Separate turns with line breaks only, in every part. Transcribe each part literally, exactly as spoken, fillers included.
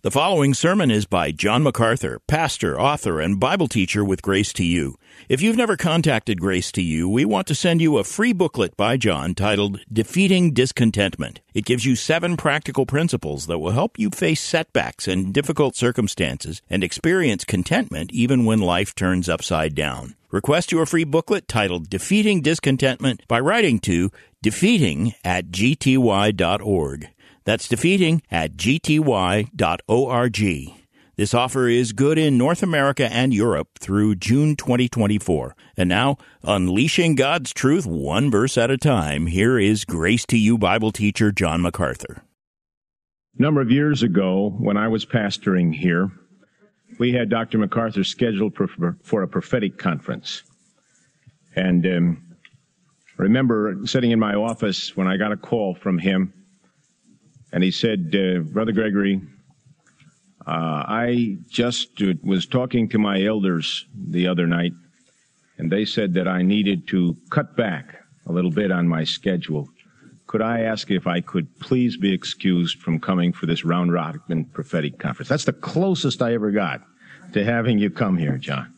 The following sermon is by John MacArthur, pastor, author, and Bible teacher with Grace to You. If you've never contacted Grace to You, we want to send you a free booklet by John titled Defeating Discontentment. It gives you seven practical principles that will help you face setbacks and difficult circumstances and experience contentment even when life turns upside down. Request your free booklet titled Defeating Discontentment by writing to defeating at g t y dot org. That's defeating at g t y dot org. This offer is good in North America and Europe through June twenty twenty-four. And now, unleashing God's truth one verse at a time, here is Grace to You Bible teacher John MacArthur.
A number of years ago, when I was pastoring here, we had Doctor MacArthur scheduled for, for a prophetic conference. And um, I remember sitting in my office when I got a call from him. And he said, uh, Brother Gregory, uh, I just uh, was talking to my elders the other night, and they said that I needed to cut back a little bit on my schedule. Could I ask if I could please be excused from coming for this Round Rockman prophetic conference? That's the closest I ever got to having you come here, John.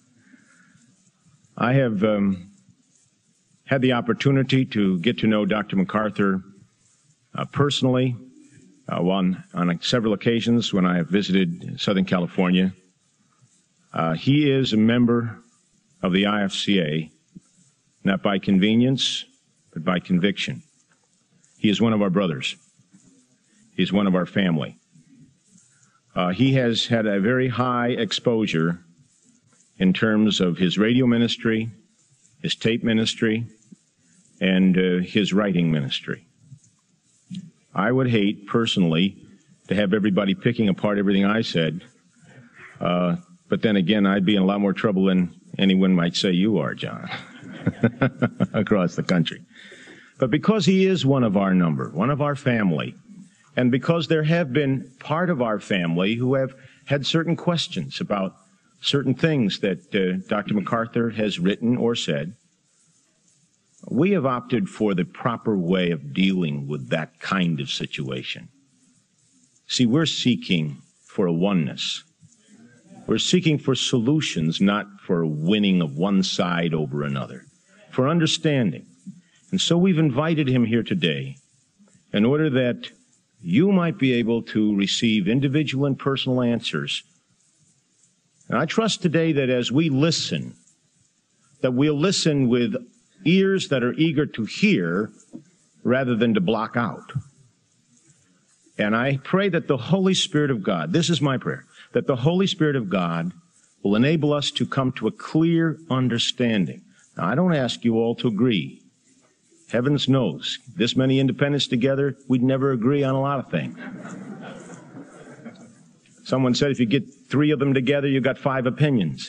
I have um, had the opportunity to get to know Doctor MacArthur uh, personally. Uh, on, on several occasions when I have visited Southern California. Uh, he is a member of the I F C A, not by convenience, but by conviction. He is one of our brothers. He is one of our family. Uh, he has had a very high exposure in terms of his radio ministry, his tape ministry, and uh, his writing ministry. I would hate, personally, to have everybody picking apart everything I said. Uh, but then again, I'd be in a lot more trouble than anyone might say you are, John, across the country. But because he is one of our number, one of our family, and because there have been part of our family who have had certain questions about certain things that uh, Doctor MacArthur has written or said, we have opted for the proper way of dealing with that kind of situation. See, we're seeking for a oneness. We're seeking for solutions, not for a winning of one side over another, for understanding. And so we've invited him here today in order that you might be able to receive individual and personal answers. And I trust today that as we listen, that we'll listen with ears that are eager to hear rather than to block out. And I pray that the Holy Spirit of God, this is my prayer, that the Holy Spirit of God will enable us to come to a clear understanding. Now, I don't ask you all to agree. Heavens knows, this many independents together, we'd never agree on a lot of things. Someone said if you get three of them together, you got five opinions.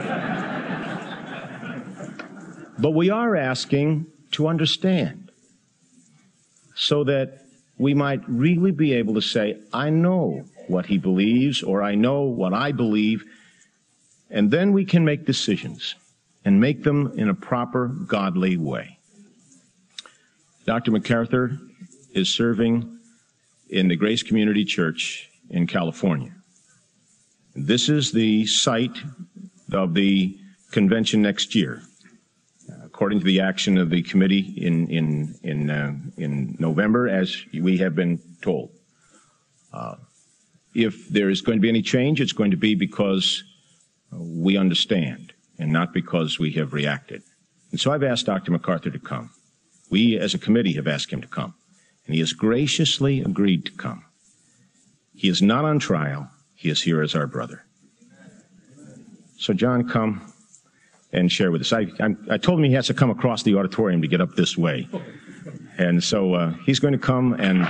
But we are asking to understand so that we might really be able to say, I know what he believes, or I know what I believe, and then we can make decisions and make them in a proper, godly way. Doctor MacArthur is serving in the Grace Community Church in California. This is the site of the convention next year. According to the action of the committee in in in uh, in November, as we have been told. Uh, if there is going to be any change, it's going to be because we understand and not because we have reacted. And so I've asked Doctor MacArthur to come. We, as a committee, have asked him to come, and he has graciously agreed to come. He is not on trial. He is here as our brother. So, John, come and share with us. I, I, I told him he has to come across the auditorium to get up this way. And so uh, he's going to come and...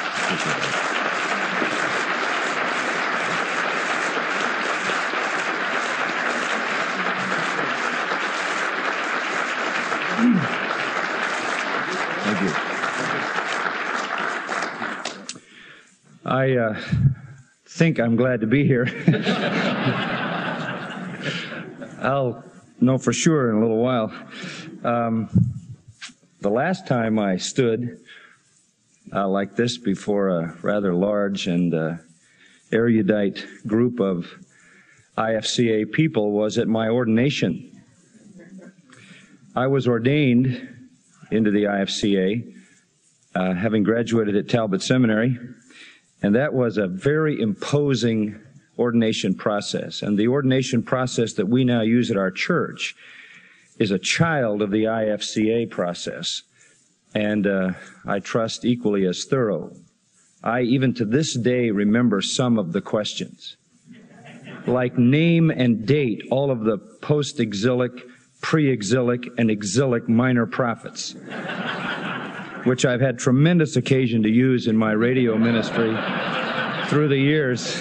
Thank you.
I uh, think I'm glad to be here. I'll know for sure in a little while. Um, the last time I stood uh, like this before a rather large and uh, erudite group of I F C A people was at my ordination. I was ordained into the I F C A, uh, having graduated at Talbot Seminary, and that was a very imposing ordination process. And the ordination process that we now use at our church is a child of the I F C A process, and uh, I trust equally as thorough. I, even to this day, remember some of the questions, like name and date all of the post-exilic, pre-exilic, and exilic minor prophets, which I've had tremendous occasion to use in my radio ministry through the years.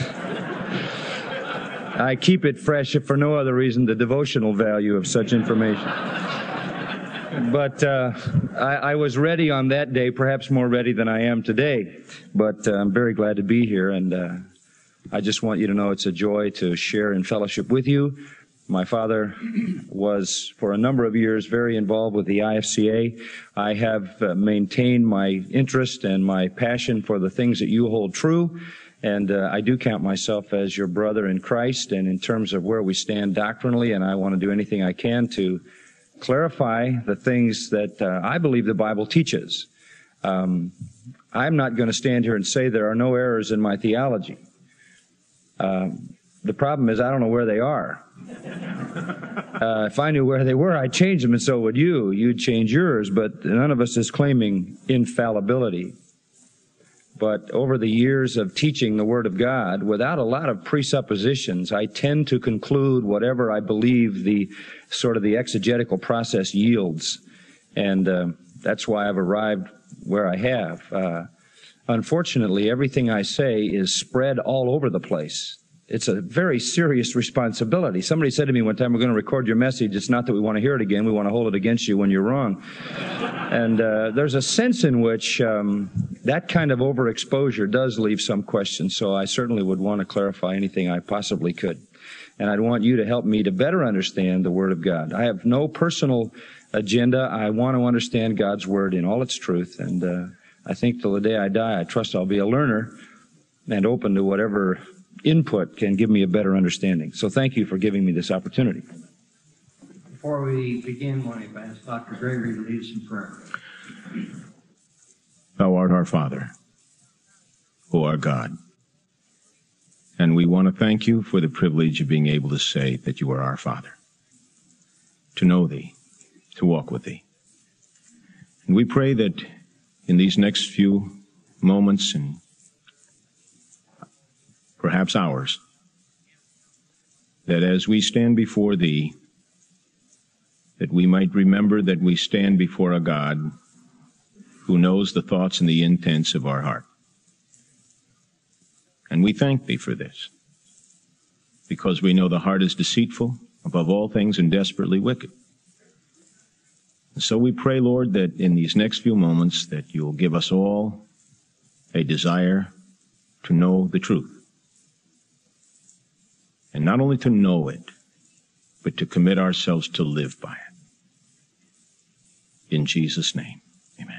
I keep it fresh, if for no other reason, the devotional value of such information. But uh, I, I was ready on that day, perhaps more ready than I am today. But uh, I'm very glad to be here, and uh, I just want you to know it's a joy to share in fellowship with you. My father was, for a number of years, very involved with the I F C A. I have uh, maintained my interest and my passion for the things that you hold true. And uh, I do count myself as your brother in Christ, and in terms of where we stand doctrinally, and I want to do anything I can to clarify the things that uh, I believe the Bible teaches. Um, I'm not going to stand here and say there are no errors in my theology. Um, the problem is I don't know where they are. Uh, if I knew where they were, I'd change them, and so would you. You'd change yours, but none of us is claiming infallibility. But over the years of teaching the Word of God, without a lot of presuppositions, I tend to conclude whatever I believe the sort of the exegetical process yields. And uh, that's why I've arrived where I have. Uh, unfortunately, everything I say is spread all over the place. It's a very serious responsibility. Somebody said to me one time, we're going to record your message. It's not that we want to hear it again. We want to hold it against you when you're wrong. And uh, there's a sense in which um, that kind of overexposure does leave some questions. So I certainly would want to clarify anything I possibly could. And I'd want you to help me to better understand the Word of God. I have no personal agenda. I want to understand God's Word in all its truth. And uh, I think till the day I die, I trust I'll be a learner and open to whatever input can give me a better understanding. So thank you for giving me this opportunity.
Before we begin, I want to ask Doctor Gregory to lead us in prayer.
Thou art our Father, who art God. And we want to thank you for the privilege of being able to say that you are our Father, to know thee, to walk with thee. And we pray that in these next few moments and perhaps hours, that as we stand before thee, that we might remember that we stand before a God who knows the thoughts and the intents of our heart. And we thank thee for this, because we know the heart is deceitful above all things and desperately wicked. And so we pray, Lord, that in these next few moments that you'll give us all a desire to know the truth. And not only to know it, but to commit ourselves to live by it. In Jesus' name, amen.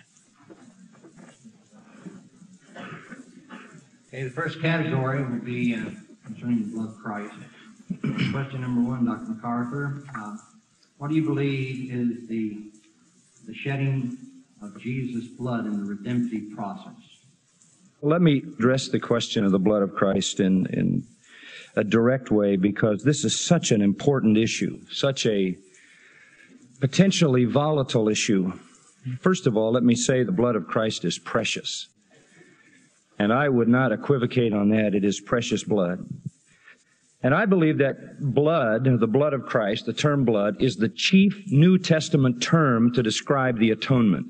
Okay, the first category will be uh, concerning the blood of Christ. Question number one, Doctor MacArthur. Uh, what do you believe is the, the shedding of Jesus' blood in the redemptive process?
Let me address the question of the blood of Christ in, in a direct way, because this is such an important issue, such a potentially volatile issue. First of all, let me say the blood of Christ is precious. And I would not equivocate on that. It is precious blood. And I believe that blood, the blood of Christ, the term blood, is the chief New Testament term to describe the atonement.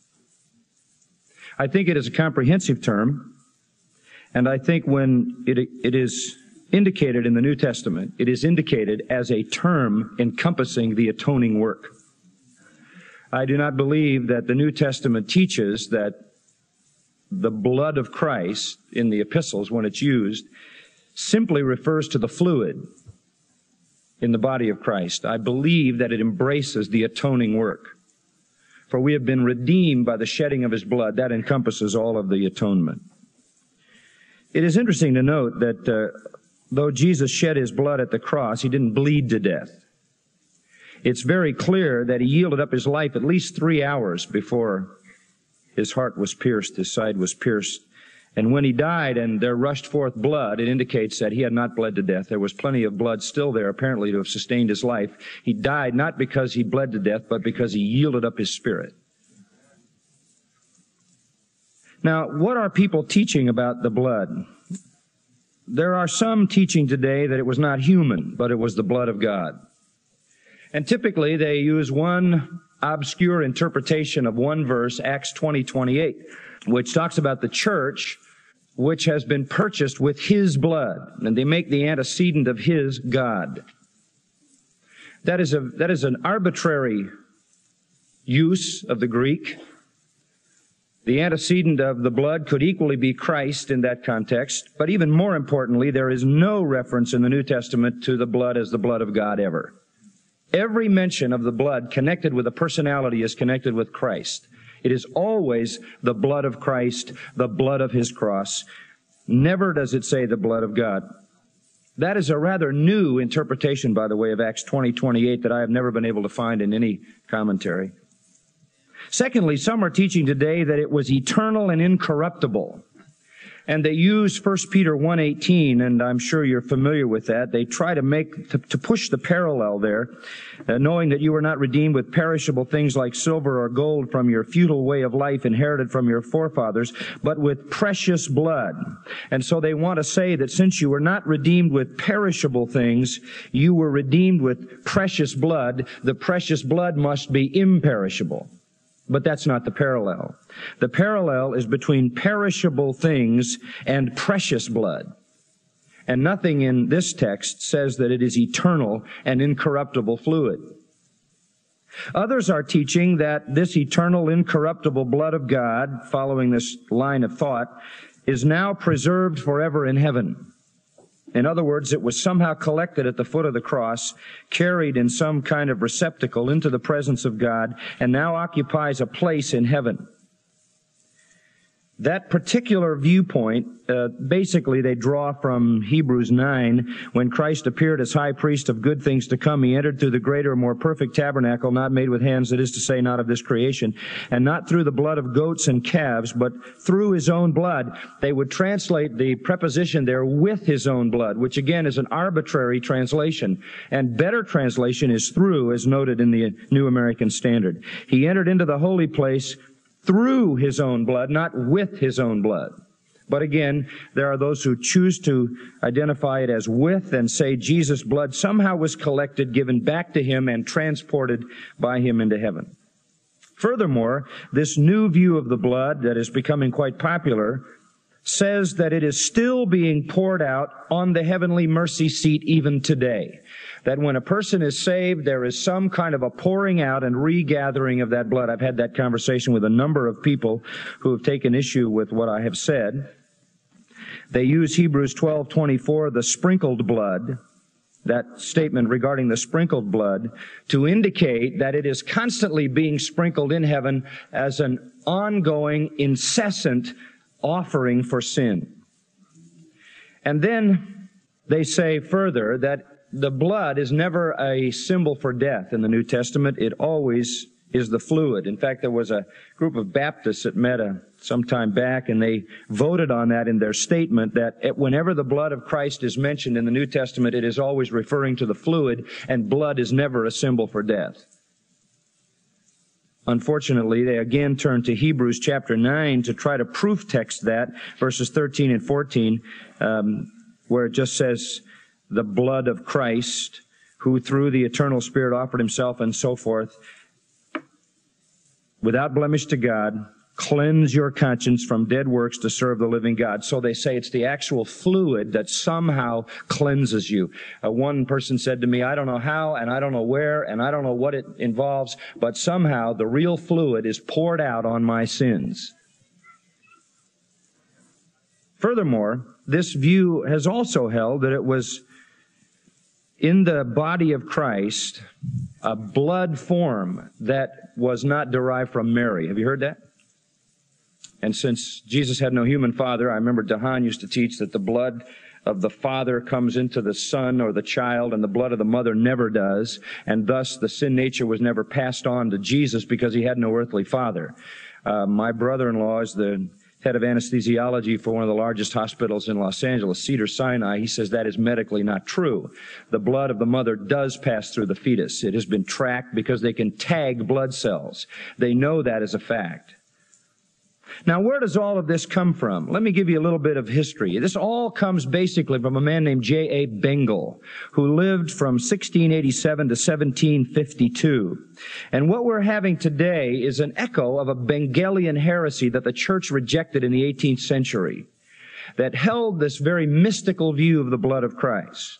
I think it is a comprehensive term, and I think when it, it is indicated in the New Testament, it is indicated as a term encompassing the atoning work. I do not believe that the New Testament teaches that the blood of Christ in the epistles, when it's used, simply refers to the fluid in the body of Christ. I believe that it embraces the atoning work. For we have been redeemed by the shedding of his blood. That encompasses all of the atonement. It is interesting to note that uh, though Jesus shed his blood at the cross, he didn't bleed to death. It's very clear that he yielded up his life at least three hours before his heart was pierced, his side was pierced. And when he died and there rushed forth blood, it indicates that he had not bled to death. There was plenty of blood still there, apparently, to have sustained his life. He died not because he bled to death, but because he yielded up his spirit. Now, what are people teaching about the blood? There are some teaching today that it was not human, but it was the blood of God. And typically they use one obscure interpretation of one verse, Acts twenty twenty-eight, which talks about the church which has been purchased with his blood, and they make the antecedent of his God. That is a that is an arbitrary use of the Greek. The antecedent of the blood could equally be Christ in that context, but even more importantly, there is no reference in the New Testament to the blood as the blood of God ever. Every mention of the blood connected with a personality is connected with Christ. It is always the blood of Christ, the blood of his cross. Never does it say the blood of God. That is a rather new interpretation, by the way, of Acts twenty twenty-eight that I have never been able to find in any commentary. Secondly, some are teaching today that it was eternal and incorruptible. And they use First Peter one eighteen, and I'm sure you're familiar with that. They try to make, to, to push the parallel there, uh, knowing that you were not redeemed with perishable things like silver or gold from your futile way of life inherited from your forefathers, but with precious blood. And so they want to say that since you were not redeemed with perishable things, you were redeemed with precious blood. The precious blood must be imperishable. But that's not the parallel. The parallel is between perishable things and precious blood. And nothing in this text says that it is eternal and incorruptible fluid. Others are teaching that this eternal, incorruptible blood of God, following this line of thought, is now preserved forever in heaven. In other words, it was somehow collected at the foot of the cross, carried in some kind of receptacle into the presence of God, and now occupies a place in heaven. That particular viewpoint, uh, basically they draw from Hebrews nine, when Christ appeared as high priest of good things to come. He entered through the greater, more perfect tabernacle, not made with hands, that is to say, not of this creation, and not through the blood of goats and calves, but through his own blood. They would translate the preposition there with his own blood, which again is an arbitrary translation. And better translation is through, as noted in the New American Standard. He entered into the holy place through his own blood, not with his own blood. But again, there are those who choose to identify it as with and say Jesus' blood somehow was collected, given back to him, and transported by him into heaven. Furthermore, this new view of the blood that is becoming quite popular says that it is still being poured out on the heavenly mercy seat even today. That when a person is saved, there is some kind of a pouring out and regathering of that blood. I've had that conversation with a number of people who have taken issue with what I have said. They use Hebrews twelve twenty-four, the sprinkled blood, that statement regarding the sprinkled blood, to indicate that it is constantly being sprinkled in heaven as an ongoing, incessant offering for sin. And then they say further that the blood is never a symbol for death in the New Testament. It always is the fluid. In fact, there was a group of Baptists that met a, some time back, and they voted on that in their statement that whenever the blood of Christ is mentioned in the New Testament, it is always referring to the fluid, and blood is never a symbol for death. Unfortunately, they again turn to Hebrews chapter nine to try to proof text that, verses thirteen and fourteen, um, where it just says, the blood of Christ, who through the eternal Spirit offered himself, and so forth, without blemish to God, cleanse your conscience from dead works to serve the living God. So they say it's the actual fluid that somehow cleanses you. Uh, one person said to me, I don't know how, and I don't know where, and I don't know what it involves, but somehow the real fluid is poured out on my sins. Furthermore, this view has also held that it was in the body of Christ a blood form that was not derived from Mary. Have you heard that? And since Jesus had no human father, I remember DeHaan used to teach that the blood of the father comes into the son or the child, and the blood of the mother never does, and thus the sin nature was never passed on to Jesus because he had no earthly father. Uh, my brother-in-law is the head of anesthesiology for one of the largest hospitals in Los Angeles, Cedars-Sinai. He says that is medically not true. The blood of the mother does pass through the fetus. It has been tracked because they can tag blood cells. They know that as a fact. Now, where does all of this come from? Let me give you a little bit of history. This all comes basically from a man named J A Bengal, who lived from sixteen eighty-seven to seventeen fifty-two. And what we're having today is an echo of a Bengalian heresy that the church rejected in the eighteenth century, that held this very mystical view of the blood of Christ.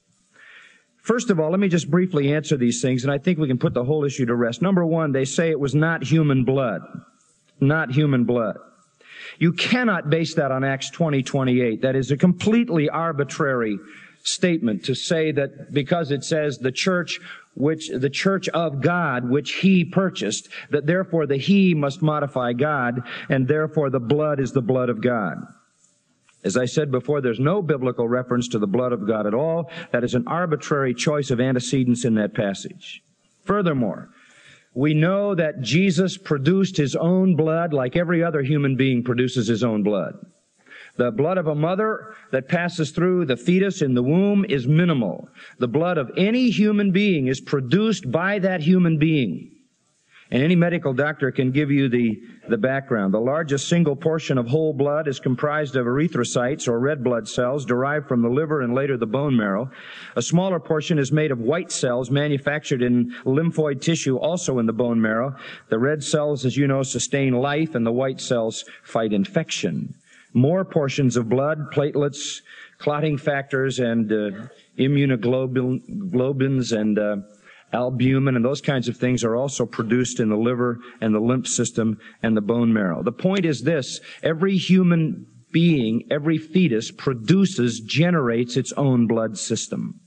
First of all, let me just briefly answer these things, and I think we can put the whole issue to rest. Number one, they say it was not human blood. Not human blood. You cannot base that on Acts twenty twenty-eight. That is a completely arbitrary statement to say that because it says the church which, the church of God, which he purchased, that therefore the he must modify God, and therefore the blood is the blood of God. As I said before, there's no biblical reference to the blood of God at all. That is an arbitrary choice of antecedents in that passage. Furthermore, we know that Jesus produced his own blood like every other human being produces his own blood. The blood of a mother that passes through the fetus in the womb is minimal. The blood of any human being is produced by that human being. And any medical doctor can give you the, the background. The largest single portion of whole blood is comprised of erythrocytes, or red blood cells, derived from the liver and later the bone marrow. A smaller portion is made of white cells manufactured in lymphoid tissue, also in the bone marrow. The red cells, as you know, sustain life, and the white cells fight infection. More portions of blood, platelets, clotting factors, and uh, immunoglobulins, and uh, albumin and those kinds of things are also produced in the liver and the lymph system and the bone marrow. The point is this: every human being, every fetus produces, generates its own blood system.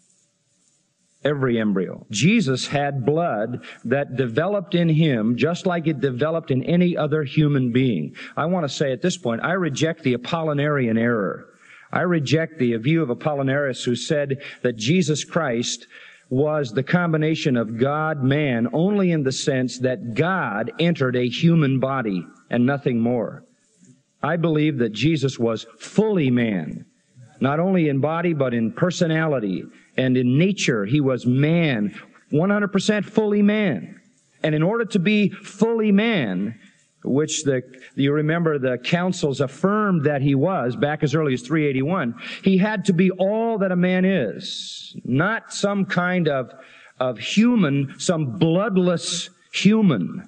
Every embryo. Jesus had blood that developed in him just like it developed in any other human being. I want to say at this point, I reject the Apollinarian error. I reject the view of Apollinarius who said that Jesus Christ was the combination of God, man, only in the sense that God entered a human body and nothing more. I believe that Jesus was fully man, not only in body, but in personality and in nature. He was man, one hundred percent fully man. And in order to be fully man, which the, you remember the councils affirmed that he was back as early as three eighty-one, he had to be all that a man is, not some kind of, of human, some bloodless human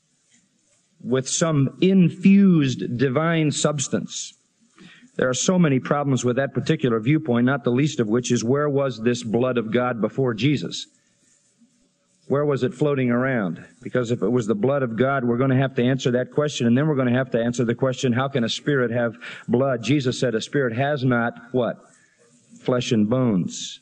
with some infused divine substance. There are so many problems with that particular viewpoint, not the least of which is, where was this blood of God before Jesus? Where was it floating around? Because if it was the blood of God, we're going to have to answer that question, and then we're going to have to answer the question, how can a spirit have blood? Jesus said a spirit has not, what? Flesh and bones.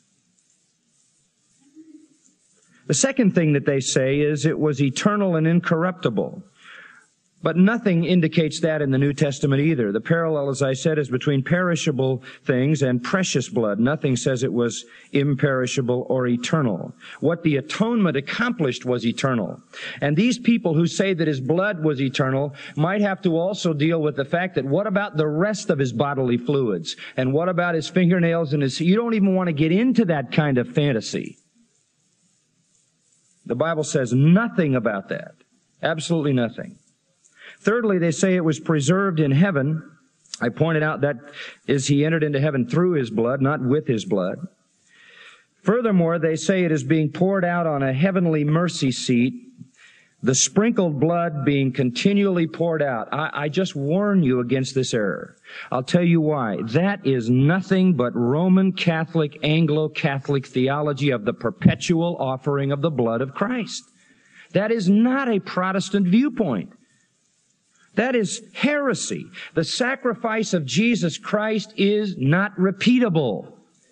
The second thing that they say is it was eternal and incorruptible. But nothing indicates that in the New Testament either. The parallel, as I said, is between perishable things and precious blood. Nothing says it was imperishable or eternal. What the atonement accomplished was eternal. And these people who say that his blood was eternal might have to also deal with the fact that what about the rest of his bodily fluids? And what about his fingernails and his... You don't even want to get into that kind of fantasy. The Bible says nothing about that. Absolutely nothing. Thirdly, they say it was preserved in heaven. I pointed out that is he entered into heaven through his blood, not with his blood. Furthermore, they say it is being poured out on a heavenly mercy seat, the sprinkled blood being continually poured out. I, I just warn you against this error. I'll tell you why. That is nothing but Roman Catholic, Anglo-Catholic theology of the perpetual offering of the blood of Christ. That is not a Protestant viewpoint. That is heresy. The sacrifice of Jesus Christ is not repeatable.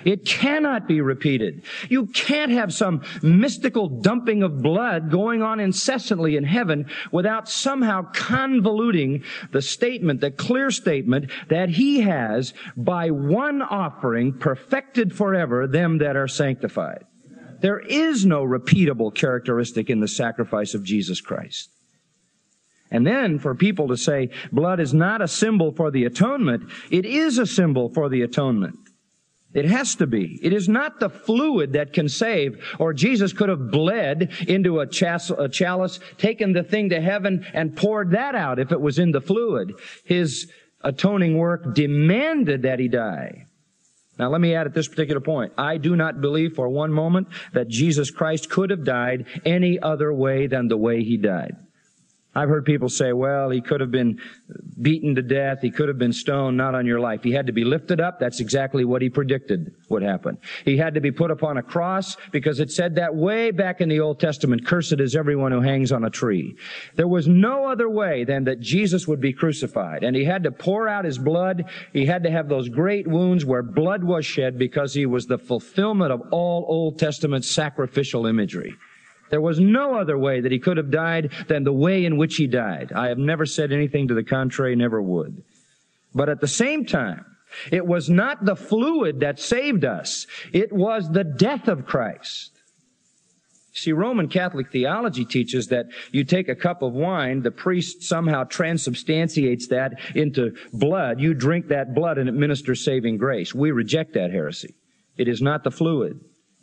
It cannot be repeated. You can't have some mystical dumping of blood going on incessantly in heaven without somehow convoluting the statement, the clear statement that He has, by one offering, perfected forever them that are sanctified. There is no repeatable characteristic in the sacrifice of Jesus Christ. And then for people to say blood is not a symbol for the atonement, it is a symbol for the atonement. It has to be. It is not the fluid that can save, or Jesus could have bled into a chalice, taken the thing to heaven, and poured that out if it was in the fluid. His atoning work demanded that He die. Now let me add at this particular point, I do not believe for one moment that Jesus Christ could have died any other way than the way He died. I've heard people say, well, He could have been beaten to death, He could have been stoned, not on your life. He had to be lifted up. That's exactly what He predicted would happen. He had to be put upon a cross because it said that way back in the Old Testament, cursed is everyone who hangs on a tree. There was no other way than that Jesus would be crucified. And He had to pour out His blood. He had to have those great wounds where blood was shed because He was the fulfillment of all Old Testament sacrificial imagery. There was no other way that He could have died than the way in which He died. I have never said anything to the contrary, never would. But at the same time, it was not the fluid that saved us. It was the death of Christ. See, Roman Catholic theology teaches that you take a cup of wine, the priest somehow transubstantiates that into blood. You drink that blood and it ministers saving grace. We reject that heresy. It is not the fluid.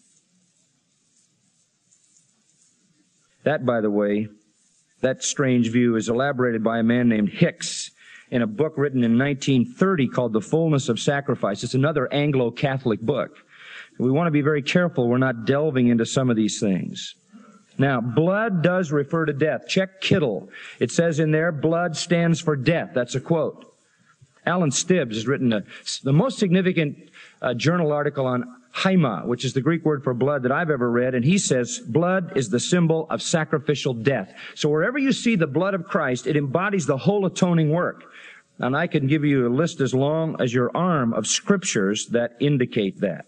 That, by the way, that strange view is elaborated by a man named Hicks in a book written in nineteen thirty called The Fullness of Sacrifice. It's another Anglo-Catholic book. We want to be very careful we're not delving into some of these things. Now, blood does refer to death. Check Kittle. It says in there, blood stands for death. That's a quote. Alan Stibbs has written a, the most significant uh, journal article on Haima, which is the Greek word for blood that I've ever read, and he says blood is the symbol of sacrificial death. So wherever you see the blood of Christ, it embodies the whole atoning work. And I can give you a list as long as your arm of scriptures that indicate that.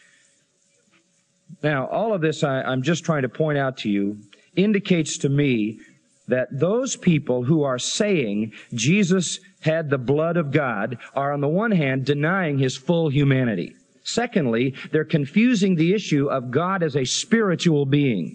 Now, all of this I, I'm just trying to point out to you indicates to me that those people who are saying Jesus had the blood of God are on the one hand denying His full humanity. Secondly, they're confusing the issue of God as a spiritual being.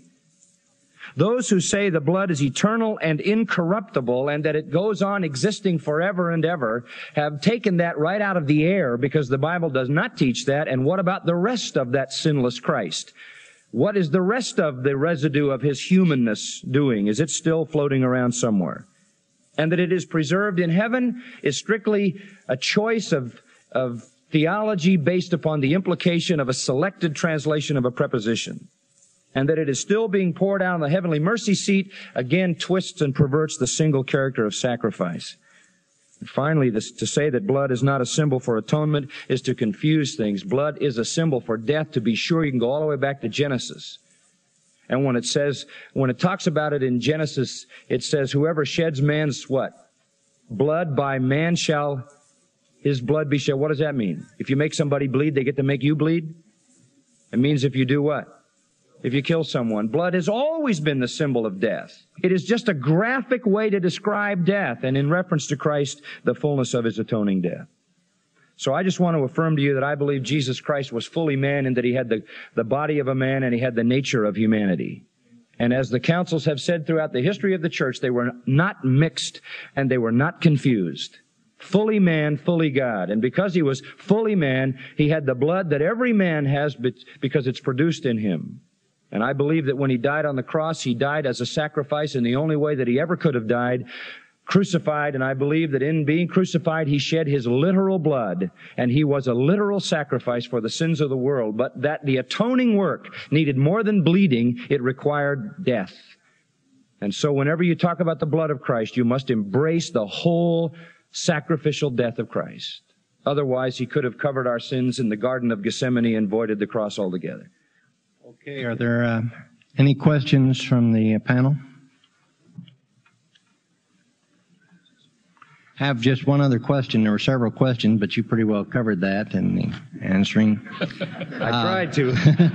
Those who say the blood is eternal and incorruptible and that it goes on existing forever and ever have taken that right out of the air because the Bible does not teach that. And what about the rest of that sinless Christ? What is the rest of the residue of His humanness doing? Is it still floating around somewhere? And that it is preserved in heaven is strictly a choice of, of theology based upon the implication of a selected translation of a preposition. And that it is still being poured out on the heavenly mercy seat, again twists and perverts the single character of sacrifice. And finally, this, to say that blood is not a symbol for atonement is to confuse things. Blood is a symbol for death. To be sure, you can go all the way back to Genesis. And when it says, when it talks about it in Genesis, it says, whoever sheds man's what? Blood, by man shall his blood be shed. What does that mean? If you make somebody bleed, they get to make you bleed? It means if you do what? If you kill someone. Blood has always been the symbol of death. It is just a graphic way to describe death, and in reference to Christ, the fullness of His atoning death. So I just want to affirm to you that I believe Jesus Christ was fully man and that He had the, the body of a man and He had the nature of humanity. And as the councils have said throughout the history of the church, they were not mixed and they were not confused. Fully man, fully God. And because He was fully man, He had the blood that every man has because it's produced in Him. And I believe that when He died on the cross, He died as a sacrifice in the only way that He ever could have died, crucified. And I believe that in being crucified, He shed His literal blood, and He was a literal sacrifice for the sins of the world. But that the atoning work needed more than bleeding, it required death. And so whenever you talk about the blood of Christ, you must embrace the whole sacrificial death of Christ. Otherwise, He could have covered our sins in the Garden of Gethsemane and voided the cross altogether.
Okay, are there uh, any questions from the panel? have just one other question. There were several questions, but you pretty well covered that in the answering.
I uh, tried to.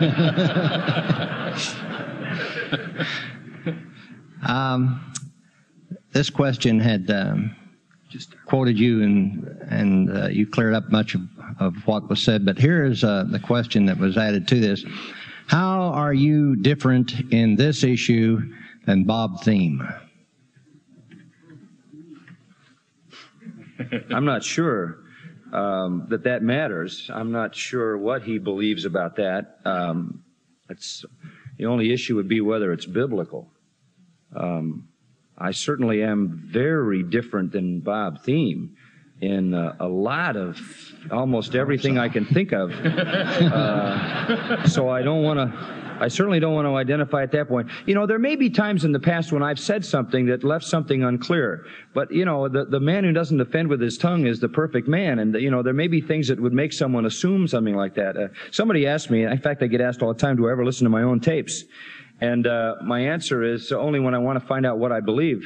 um, this question had um, just quoted you, and and uh, you cleared up much of, of what was said. But here is uh, the question that was added to this: how are you different in this issue than Bob Thiem?
I'm not sure um, that that matters. I'm not sure what he believes about that. Um, it's, the only issue would be whether it's biblical. Um, I certainly am very different than Bob Thiem in uh, a lot of, almost everything I can think of. Uh, so I don't want to... I certainly don't want to identify at that point. You know, there may be times in the past when I've said something that left something unclear. But, you know, the, the man who doesn't offend with his tongue is the perfect man. And, you know, there may be things that would make someone assume something like that. Uh, somebody asked me, in fact, I get asked all the time, do I ever listen to my own tapes? And uh, my answer is only when I want to find out what I believe.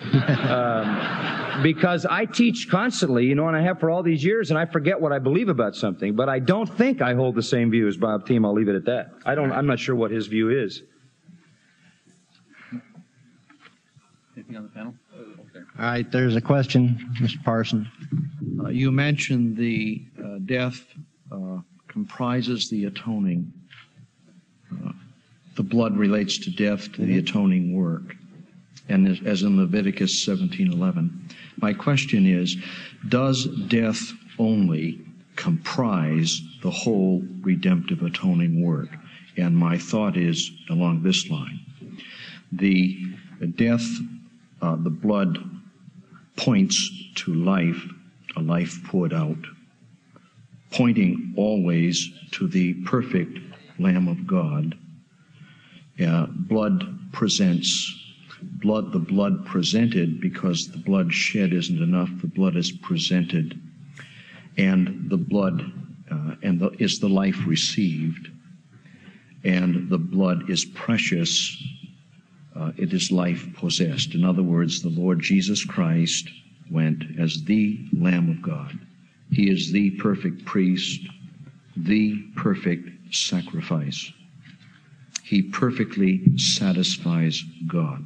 um, because I teach constantly, you know, and I have for all these years, and I forget what I believe about something. But I don't think I hold the same view as Bob Thiem. I'll leave it at that. I don't. I'm not sure what his view is.
Anything on the panel? Okay.
All right, there's a question, Mister Parson.
Uh, you mentioned the uh, death uh, comprises the atoning. Uh, the blood relates to death, to the atoning work, and as, as in Leviticus seventeen eleven. My question is, does death only comprise the whole redemptive atoning work? And my thought is along this line. The death, uh, the blood points to life, a life poured out, pointing always to the perfect Lamb of God. Uh, blood presents, blood, the blood presented, because the blood shed isn't enough, the blood is presented, and the blood uh, and the, is the life received, and the blood is precious, uh, it is life possessed. In other words, the Lord Jesus Christ went as the Lamb of God. He is the perfect priest, the perfect sacrifice. He perfectly satisfies God.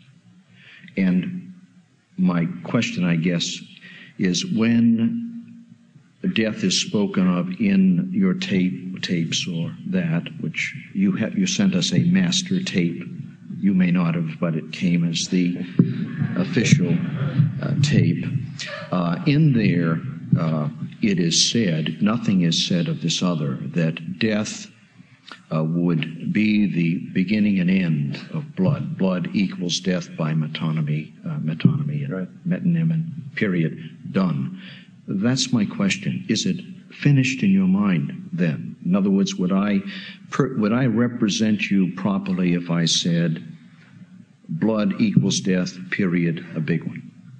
And my question, I guess, is when death is spoken of in your tape, tapes or that, which you have, you sent us a master tape. You may not have, but it came as the official uh, tape. Uh, in there, uh, it is said, nothing is said of this other, that death Uh, would be the beginning and end of blood. Blood equals death by metonymy, uh, metonymy, and right. Metonymy, period, done. That's my question. Is it finished in your mind then? In other words, would I, per, would I represent you properly if I said blood equals death, period, a big one?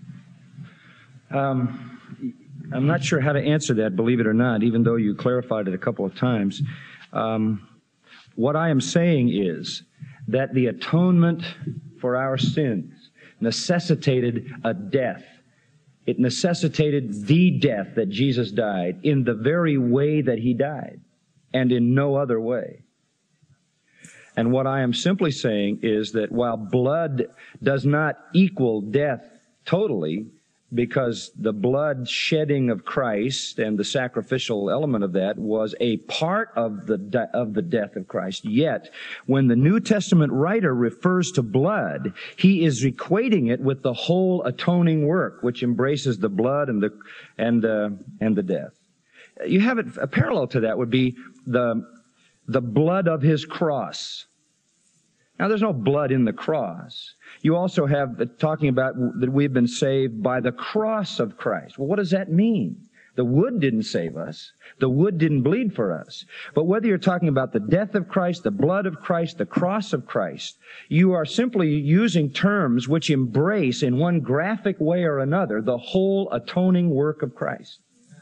Um, I'm not sure how to answer that, believe it or not, even though you clarified it a couple of times. Um, What I am saying is that the atonement for our sins necessitated a death. It necessitated the death that Jesus died in the very way that he died, and in no other way. And what I am simply saying is that while blood does not equal death totally, because the blood shedding of Christ and the sacrificial element of that was a part of the de- of the death of Christ. Yet, when the New Testament writer refers to blood, he is equating it with the whole atoning work, which embraces the blood and the and uh, and the death. You have it. A parallel to that would be the the blood of his cross. Now, there's no blood in the cross. You also have the, talking about that we've been saved by the cross of Christ. Well, what does that mean? The wood didn't save us. The wood didn't bleed for us. But whether you're talking about the death of Christ, the blood of Christ, the cross of Christ, you are simply using terms which embrace in one graphic way or another the whole atoning work of Christ.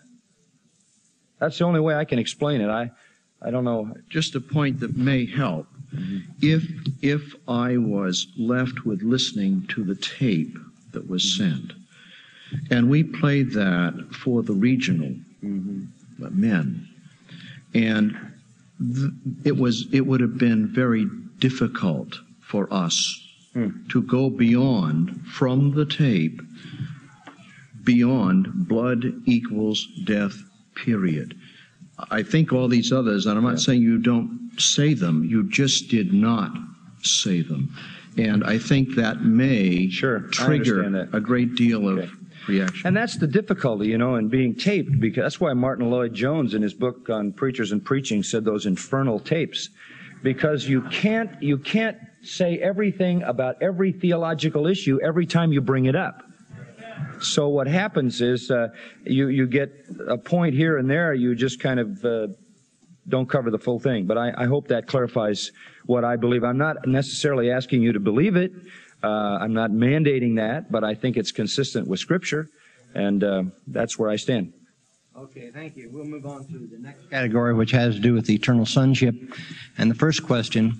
That's the only way I can explain it. I, I don't know.
Just a point that may help. Mm-hmm. If if I was left with listening to the tape that was sent, And we played that for the regional mm-hmm. men. And th- it was it would have been very difficult for us mm. to go beyond, from the tape, beyond blood equals death, period. I think all these others, and I'm not yeah. saying you don't say them, you just did not say them. And I think that may
sure,
trigger
that.
a great deal of
okay.
reaction.
And that's the difficulty, you know, in being taped, because that's why Martin Lloyd-Jones in his book on Preachers and Preaching said those infernal tapes, because you can't, you can't say everything about every theological issue every time you bring it up. So what happens is uh, you, you get a point here and there, you just kind of uh, don't cover the full thing. But I, I hope that clarifies what I believe. I'm not necessarily asking you to believe it. Uh, I'm not mandating that, but I think it's consistent with Scripture, and uh, that's where I stand.
Okay, thank you. We'll move on to the next category, which has to do with the eternal sonship. And the first question,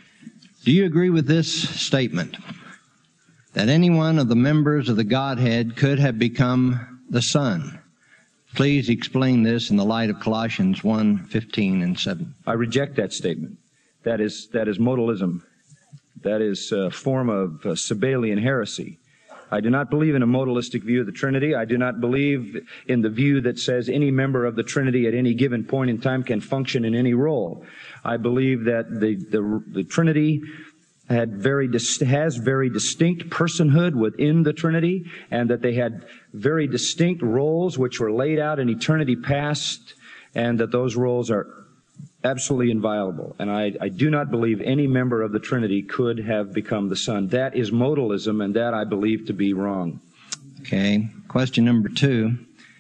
do you agree with this statement, that any one of the members of the Godhead could have become the Son? Please explain this in the light of Colossians one, fifteen and seven.
I reject that statement. That is, that is modalism. That is a form of uh, Sabellian heresy. I do not believe in a modalistic view of the Trinity. I do not believe in the view that says any member of the Trinity at any given point in time can function in any role. I believe that the, the, the Trinity had very dis- has very distinct personhood within the Trinity, and that they had very distinct roles which were laid out in eternity past, and that those roles are absolutely inviolable. And I, I do not believe any member of the Trinity could have become the Son. That is modalism, and that I believe to be wrong.
Okay. Question number two.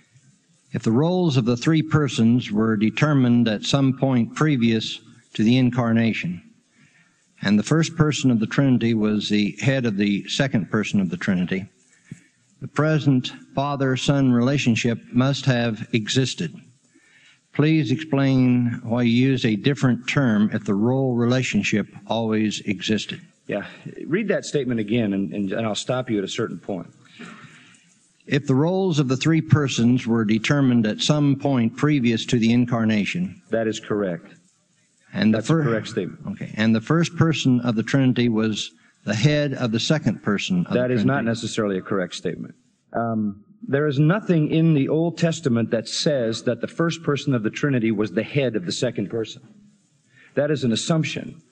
If the roles of the three persons were determined at some point previous to the incarnation, and the first person of the Trinity was the head of the second person of the Trinity, the present Father-Son relationship must have existed. Please explain why you use a different term if the role relationship always existed.
Yeah, read that statement again, and, and, and I'll stop you at a certain point.
If the roles of the three persons were determined at some point previous to the incarnation.
That is correct.
And the
That's
fir-
a correct statement.
Okay. And the first person of the Trinity was the head of the second person of the Trinity.
That is not necessarily a correct statement. Um, there is nothing in the Old Testament that says that the first person of the Trinity was the head of the second person. That is an assumption.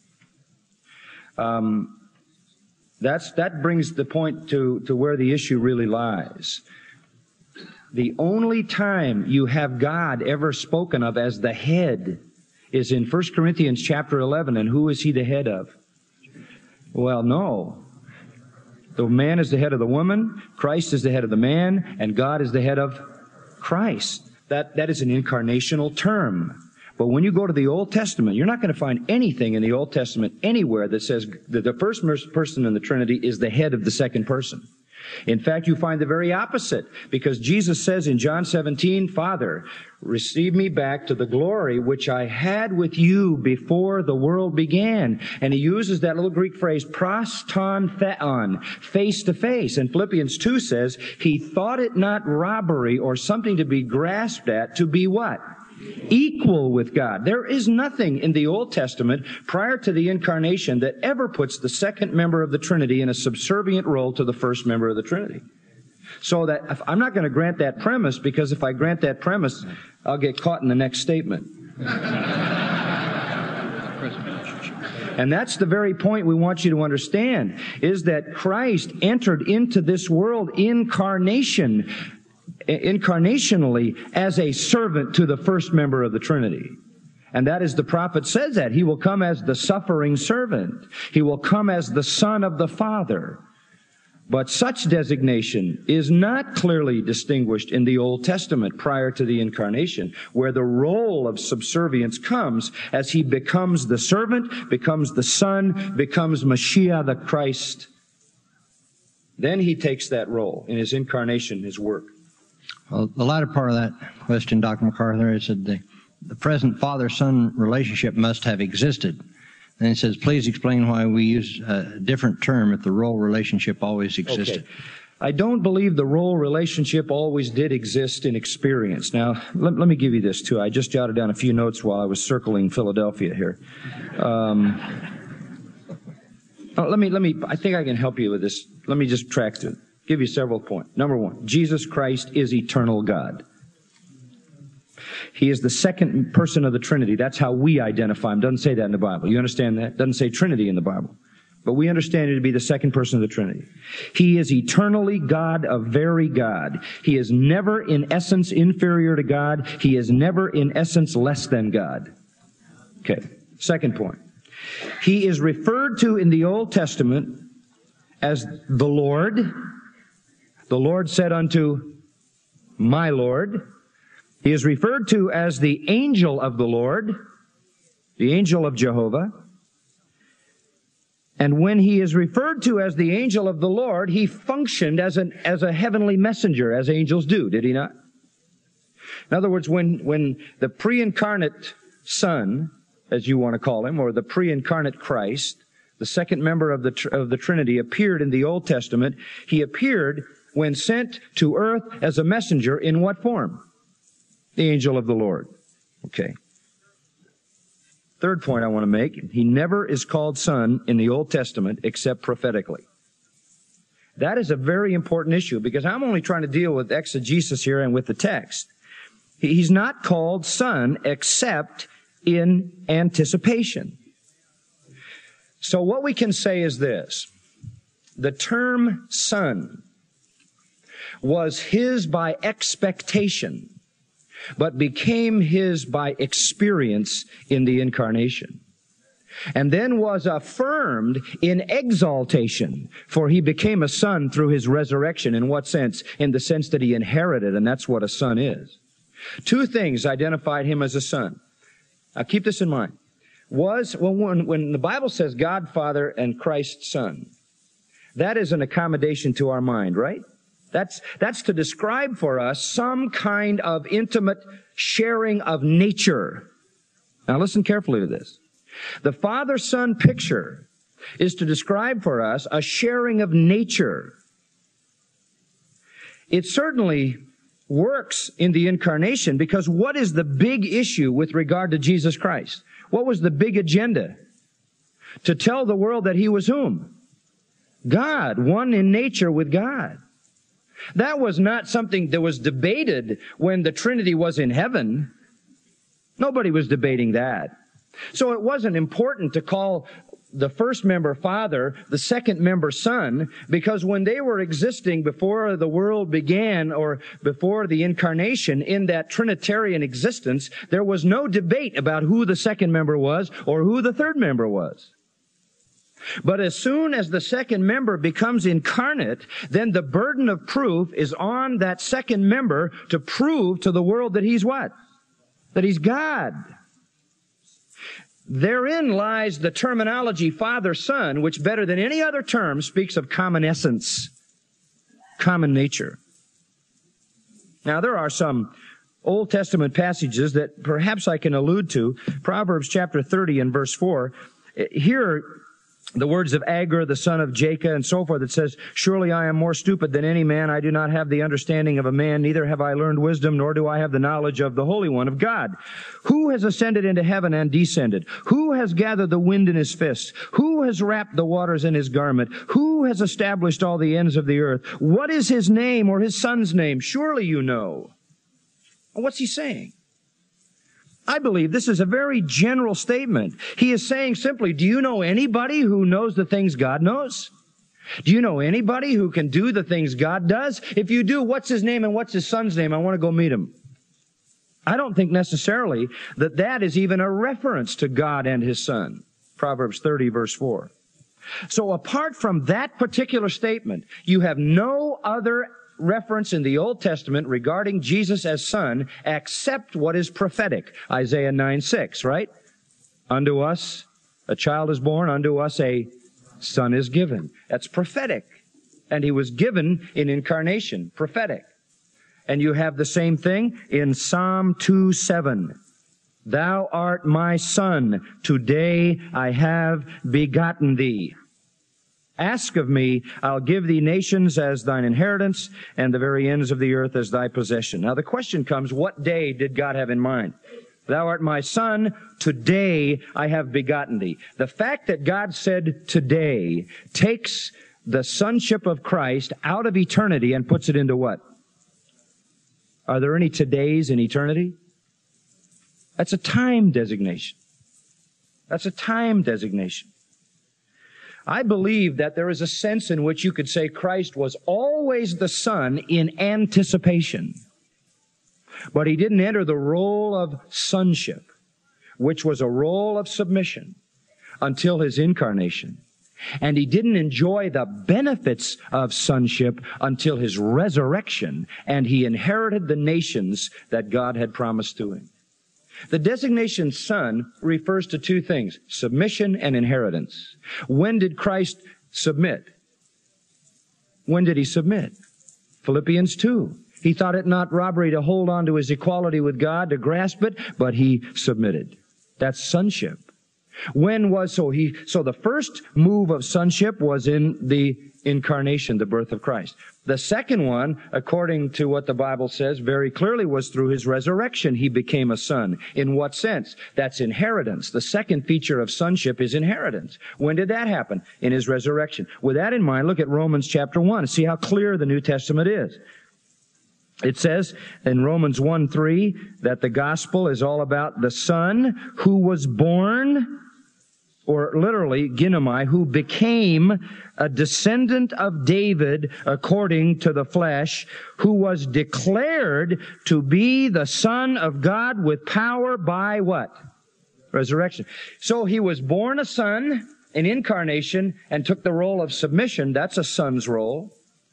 Um, that's, that brings the point to, to where the issue really lies. The only time you have God ever spoken of as the head is in First Corinthians chapter eleven, and who is he the head of? Well, no. The man is the head of the woman, Christ is the head of the man, and God is the head of Christ. That, that is an incarnational term. But when you go to the Old Testament, you're not going to find anything in the Old Testament anywhere that says that the first person in the Trinity is the head of the second person. In fact, you find the very opposite, because Jesus says in John seventeen, Father, receive me back to the glory which I had with you before the world began. And he uses that little Greek phrase, pros ton theon, face to face. And Philippians two says, he thought it not robbery or something to be grasped at to be what? Equal with God. There is nothing in the Old Testament prior to the incarnation that ever puts the second member of the Trinity in a subservient role to the first member of the Trinity. So that if, I'm not going to grant that premise, because if I grant that premise, I'll get caught in the next statement. And that's the very point we want you to understand, is that Christ entered into this world incarnation incarnationally as a servant to the first member of the Trinity. And that is, the prophet says that. He will come as the suffering servant. He will come as the Son of the Father. But such designation is not clearly distinguished in the Old Testament prior to the incarnation, where the role of subservience comes as he becomes the servant, becomes the Son, becomes Mashiach the Christ. Then he takes that role in his incarnation, his work.
Well, the latter part of that question, Doctor MacArthur, is that the, the present father-son relationship must have existed. Then it says, please explain why we use a different term if the role relationship always existed.
Okay. I don't believe the role relationship always did exist in experience. Now, let, let me give you this, too. I just jotted down a few notes while I was circling Philadelphia here. Um, let me, let me, I think I can help you with this. Let me just track through. Give you several points. Number one, Jesus Christ is eternal God. He is the second person of the Trinity. That's how we identify him. Doesn't say that in the Bible. You understand that? Doesn't say Trinity in the Bible. But we understand it to be the second person of the Trinity. He is eternally God, a very God. He is never in essence inferior to God. He is never in essence less than God. Okay. Second point. He is referred to in the Old Testament as the Lord. The Lord said unto my Lord. He is referred to as the angel of the Lord, the angel of Jehovah. And when he is referred to as the angel of the Lord, he functioned as an as a heavenly messenger, as angels do, did he not? In other words, when, when the pre-incarnate Son, as you want to call him, or the pre-incarnate Christ, the second member of the, of the Trinity, appeared in the Old Testament, he appeared when sent to earth as a messenger in what form? The angel of the Lord. Okay. Third point I want to make, he never is called Son in the Old Testament except prophetically. That is a very important issue because I'm only trying to deal with exegesis here and with the text. He's not called Son except in anticipation. So what we can say is this. The term Son was his by expectation, but became his by experience in the incarnation. And then was affirmed in exaltation, for he became a son through his resurrection. In what sense? In the sense that he inherited, and that's what a son is. Two things identified him as a son. Now keep this in mind. Was, when, when the Bible says God, Father, and Christ, Son, that is an accommodation to our mind, right? That's, that's to describe for us some kind of intimate sharing of nature. Now listen carefully to this. The Father-Son picture is to describe for us a sharing of nature. It certainly works in the incarnation because what is the big issue with regard to Jesus Christ? What was the big agenda? To tell the world that he was whom? God, one in nature with God. That was not something that was debated when the Trinity was in heaven. Nobody was debating that. So it wasn't important to call the first member Father, the second member Son, because when they were existing before the world began or before the incarnation in that Trinitarian existence, there was no debate about who the second member was or who the third member was. But as soon as the second member becomes incarnate, then the burden of proof is on that second member to prove to the world that he's what? That he's God. Therein lies the terminology Father-Son, which better than any other term speaks of common essence, common nature. Now there are some Old Testament passages that perhaps I can allude to. Proverbs chapter thirty and verse four. Here, the words of Agur, the son of Jacob, and so forth, it says, surely I am more stupid than any man. I do not have the understanding of a man, neither have I learned wisdom, nor do I have the knowledge of the Holy One of God. Who has ascended into heaven and descended? Who has gathered the wind in his fist? Who has wrapped the waters in his garment? Who has established all the ends of the earth? What is his name or his son's name? Surely you know. What's he saying? I believe this is a very general statement. He is saying simply, do you know anybody who knows the things God knows? Do you know anybody who can do the things God does? If you do, what's his name and what's his son's name? I want to go meet him. I don't think necessarily that that is even a reference to God and his son. Proverbs thirty verse four. So apart from that particular statement, you have no other reference in the Old Testament regarding Jesus as Son except what is prophetic. Isaiah nine six, right? Unto us a child is born, unto us a son is given. That's prophetic. And he was given in incarnation, prophetic. And you have the same thing in Psalm two seven. Thou art my son, today I have begotten thee. Ask of me, I'll give thee nations as thine inheritance, and the very ends of the earth as thy possession. Now the question comes, what day did God have in mind? Thou art my son, today I have begotten thee. The fact that God said today takes the sonship of Christ out of eternity and puts it into what? Are there any todays in eternity? That's a time designation. That's a time designation. I believe that there is a sense in which you could say Christ was always the Son in anticipation. But He didn't enter the role of sonship, which was a role of submission, until His incarnation. And He didn't enjoy the benefits of sonship until His resurrection, and He inherited the nations that God had promised to Him. The designation Son refers to two things, submission and inheritance. When did Christ submit? When did He submit? Philippians two. He thought it not robbery to hold on to His equality with God, to grasp it, but He submitted. That's sonship. When was so he so the first move of sonship was in the incarnation, the birth of Christ. The second one, according to what the Bible says very clearly, was through His resurrection He became a son. In what sense? That's inheritance. The second feature of sonship is inheritance. When did that happen? In His resurrection. With that in mind, look at Romans chapter one and see how clear the New Testament is. It says in Romans one three that the gospel is all about the Son who was born, or literally, ginomai, who became a descendant of David according to the flesh, who was declared to be the Son of God with power by what? Resurrection. So He was born a son in incarnation and took the role of submission. That's a son's role.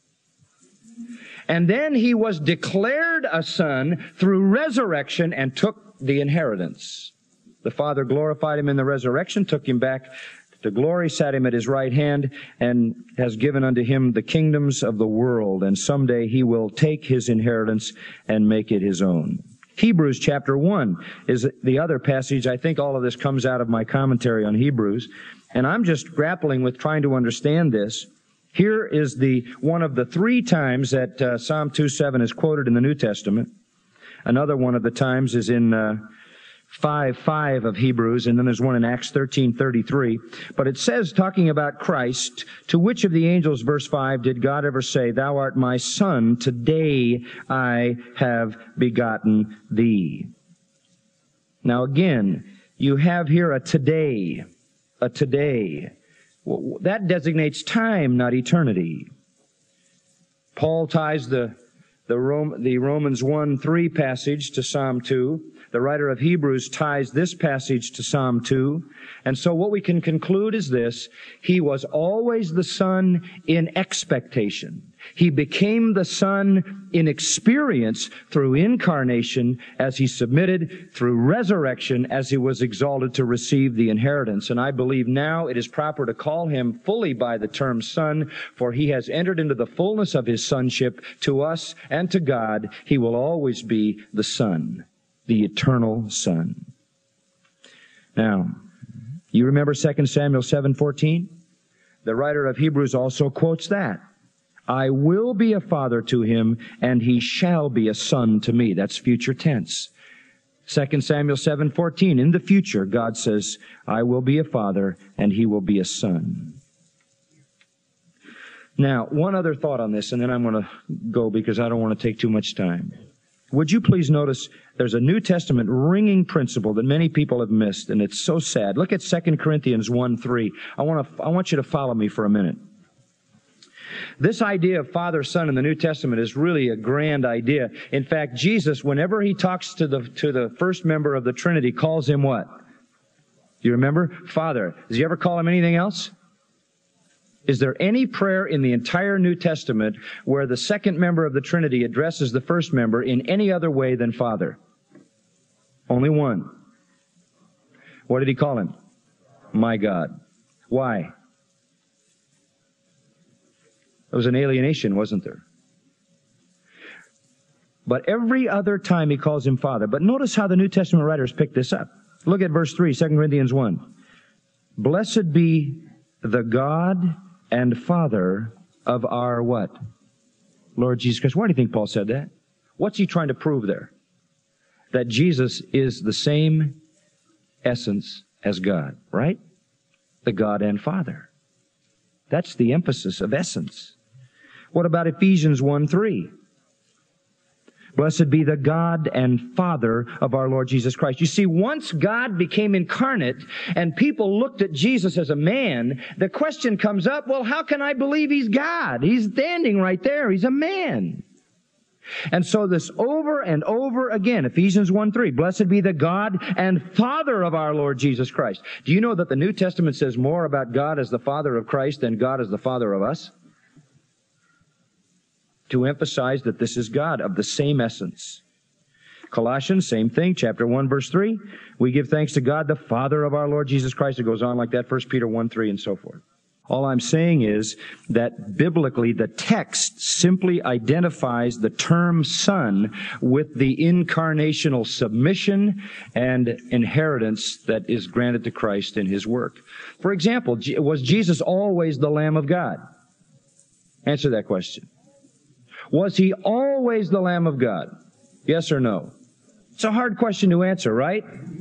And then He was declared a son through resurrection and took the inheritance. The Father glorified Him in the resurrection, took Him back to glory, sat Him at His right hand, and has given unto Him the kingdoms of the world. And someday He will take His inheritance and make it His own. Hebrews chapter one is the other passage. I think all of this comes out of my commentary on Hebrews. And I'm just grappling with trying to understand this. Here is the one of the three times that uh, Psalm two seven is quoted in the New Testament. Another one of the times is in Uh, five five of Hebrews, and then there's one in Acts thirteen thirty-three. But it says, talking about Christ, to which of the angels, verse five, did God ever say, Thou art my son, today I have begotten thee? Now again, you have here a today, a today. That designates time, not eternity. Paul ties the the, Rom, the Romans one three passage to Psalm two. The writer of Hebrews ties this passage to Psalm two. And so what we can conclude is this. He was always the Son in expectation. He became the Son in experience through incarnation as He submitted, through resurrection as He was exalted to receive the inheritance. And I believe now it is proper to call Him fully by the term Son, for He has entered into the fullness of His sonship to us and to God. He will always be the Son, the eternal Son. Now, you remember Second Samuel seven fourteen? The writer of Hebrews also quotes that. I will be a father to him, and he shall be a son to me. That's future tense. Second Samuel seven fourteen, in the future, God says, I will be a father, and he will be a son. Now, one other thought on this, and then I'm going to go because I don't want to take too much time. Would you please notice there's a New Testament ringing principle that many people have missed, and it's so sad. Look at Second Corinthians one three. I want to, I want you to follow me for a minute. This idea of Father, Son in the New Testament is really a grand idea. In fact, Jesus, whenever He talks to the, to the first member of the Trinity, calls Him what? Do you remember? Father. Does He ever call Him anything else? Is there any prayer in the entire New Testament where the second member of the Trinity addresses the first member in any other way than Father? Only one. What did He call Him? My God. Why? There was an alienation, wasn't there? But every other time He calls Him Father. But notice how the New Testament writers pick this up. Look at verse three, Second Corinthians one. Blessed be the God and Father of our what? Lord Jesus Christ. Why do you think Paul said that? What's he trying to prove there? That Jesus is the same essence as God, right? The God and Father. That's the emphasis of essence. What about Ephesians one three? Blessed be the God and Father of our Lord Jesus Christ. You see, once God became incarnate and people looked at Jesus as a man, the question comes up, well, how can I believe He's God? He's standing right there. He's a man. And so this over and over again, Ephesians one three, blessed be the God and Father of our Lord Jesus Christ. Do you know that the New Testament says more about God as the Father of Christ than God as the Father of us? To emphasize that this is God of the same essence. Colossians, same thing, chapter one, verse three. We give thanks to God, the Father of our Lord Jesus Christ. It goes on like that, First Peter one three, and so forth. All I'm saying is that biblically the text simply identifies the term Son with the incarnational submission and inheritance that is granted to Christ in His work. For example, was Jesus always the Lamb of God? Answer that question. Was He always the Lamb of God? Yes or no? It's a hard question to answer, right?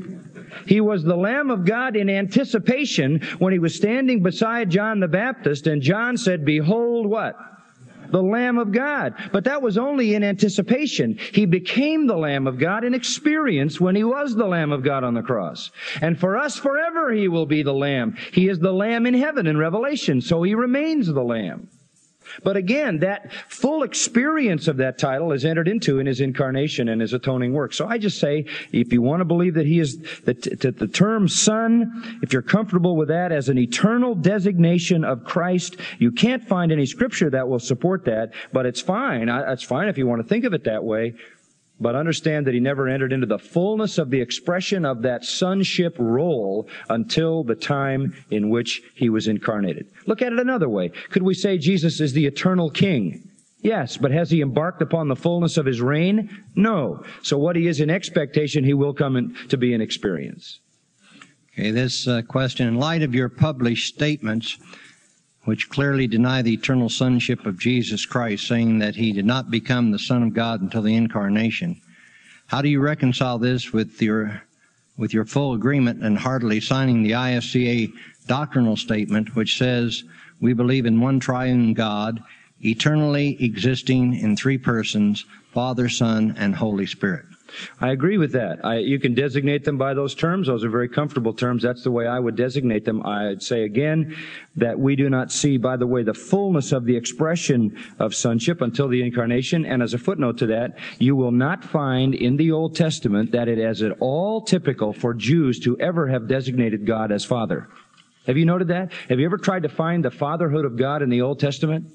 He was the Lamb of God in anticipation when He was standing beside John the Baptist, and John said, behold what? The Lamb of God. But that was only in anticipation. He became the Lamb of God in experience when He was the Lamb of God on the cross. And for us forever He will be the Lamb. He is the Lamb in heaven in Revelation, so He remains the Lamb. But again, that full experience of that title is entered into in His incarnation and His atoning work. So I just say, if you want to believe that He is, that the, the term Son, if you're comfortable with that as an eternal designation of Christ, you can't find any Scripture that will support that, but it's fine. I, it's fine if you want to think of it that way. But understand that He never entered into the fullness of the expression of that sonship role until the time in which He was incarnated. Look at it another way. Could we say Jesus is the eternal King? Yes, but has He embarked upon the fullness of His reign? No. So what He is in expectation, He will come in, to be in experience.
Okay, this uh, question, in light of your published statements, which clearly deny the eternal sonship of Jesus Christ, saying that He did not become the Son of God until the incarnation. How do you reconcile this with your with your full agreement and heartily signing the I S C A doctrinal statement, which says, we believe in one triune God, eternally existing in three persons, Father, Son, and Holy Spirit?
I agree with that. I, you can designate them by those terms. Those are very comfortable terms. That's the way I would designate them. I'd say again that we do not see, by the way, the fullness of the expression of sonship until the incarnation. And as a footnote to that, you will not find in the Old Testament that it is at all typical for Jews to ever have designated God as Father. Have you noted that? Have you ever tried to find the fatherhood of God in the Old Testament?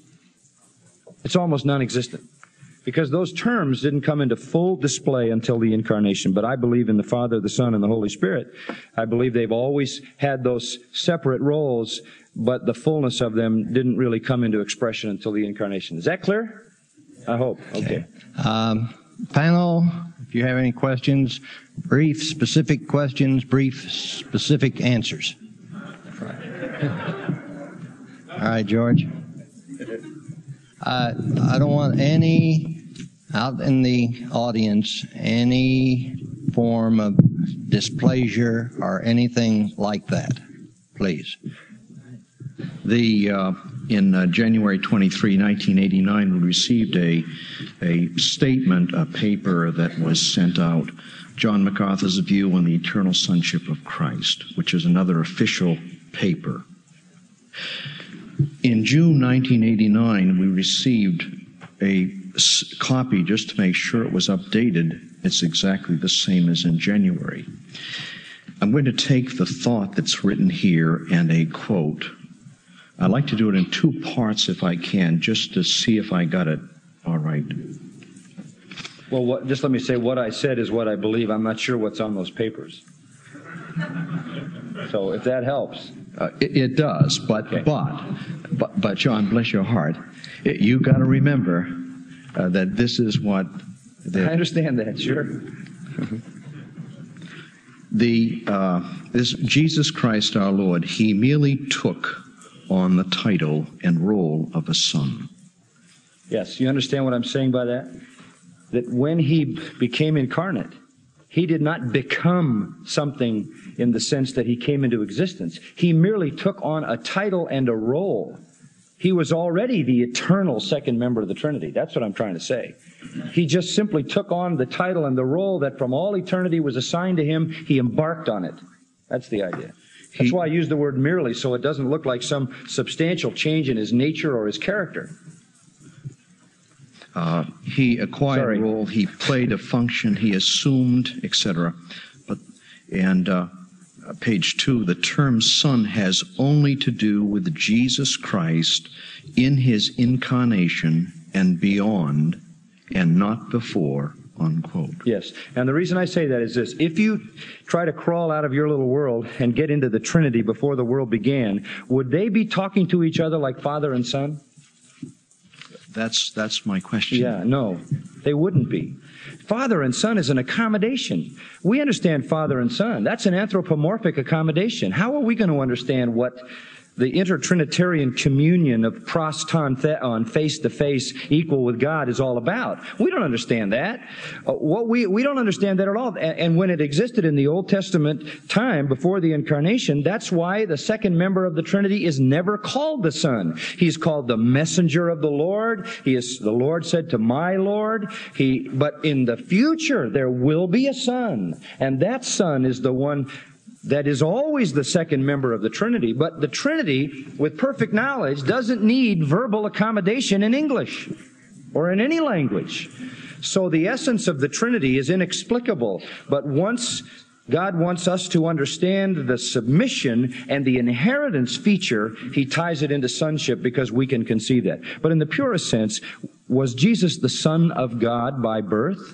It's almost non-existent. Because those terms didn't come into full display until the incarnation. But I believe in the Father, the Son, and the Holy Spirit. I believe they've always had those separate roles, but the fullness of them didn't really come into expression until the incarnation. Is that clear? I hope. Okay.
okay. Um, panel, if you have any questions, brief, specific questions, brief, specific answers. All right, George. Uh, I don't want any, out in the audience, any form of displeasure or anything like that. Please.
The uh, in uh, January twenty-third, nineteen eighty-nine, we received a a statement, a paper that was sent out, John MacArthur's View on the Eternal Sonship of Christ, which is another official paper. In June nineteen eighty-nine, we received a copy just to make sure it was updated. It's exactly the same as in January. I'm going to take the thought that's written here and a quote. I'd like to do it in two parts if I can, just to see if I got it all right.
Well, what, just let me say what I said is what I believe. I'm not sure what's on those papers. So if that helps.
Uh, it, it does, but, okay. but but but John, bless your heart, it, you got to remember uh, that this is what the,
I understand that, sure.
the uh, this Jesus Christ our Lord, He merely took on the title and role of a son.
Yes, you understand what I'm saying by that? That when he became incarnate, he did not become something in the sense that he came into existence. He merely took on a title and a role. He was already the eternal second member of the Trinity. That's what I'm trying to say. He just simply took on the title and the role that from all eternity was assigned to him. He embarked on it. That's the idea. That's
He-
why I use the word merely, so it doesn't look like some substantial change in his nature or his character.
Uh, he acquired
Sorry.
a role, he played a function, he assumed, et cetera. But and uh, page two, the term "son" has only to do with Jesus Christ in his incarnation and beyond, and not before. Unquote.
Yes. And the reason I say that is this. If you try to crawl out of your little world and get into the Trinity before the world began, would they be talking to each other like father and son?
That's that's my question.
Yeah, no. They wouldn't be. Father and son is an accommodation. We understand father and son. That's an anthropomorphic accommodation. How are we going to understand what the intertrinitarian communion of pros ton theon, face-to-face, equal with God, is all about? We don't understand that. Uh, what we we don't understand that at all. And, and when it existed in the Old Testament time before the incarnation, that's why the second member of the Trinity is never called the Son. He's called the messenger of the Lord. He is the Lord said to my Lord. He but in the future there will be a Son, and that Son is the one that is always the second member of the Trinity. But the Trinity, with perfect knowledge, doesn't need verbal accommodation in English or in any language. So the essence of the Trinity is inexplicable. But once God wants us to understand the submission and the inheritance feature, He ties it into sonship because we can conceive that. But in the purest sense, was Jesus the Son of God by birth?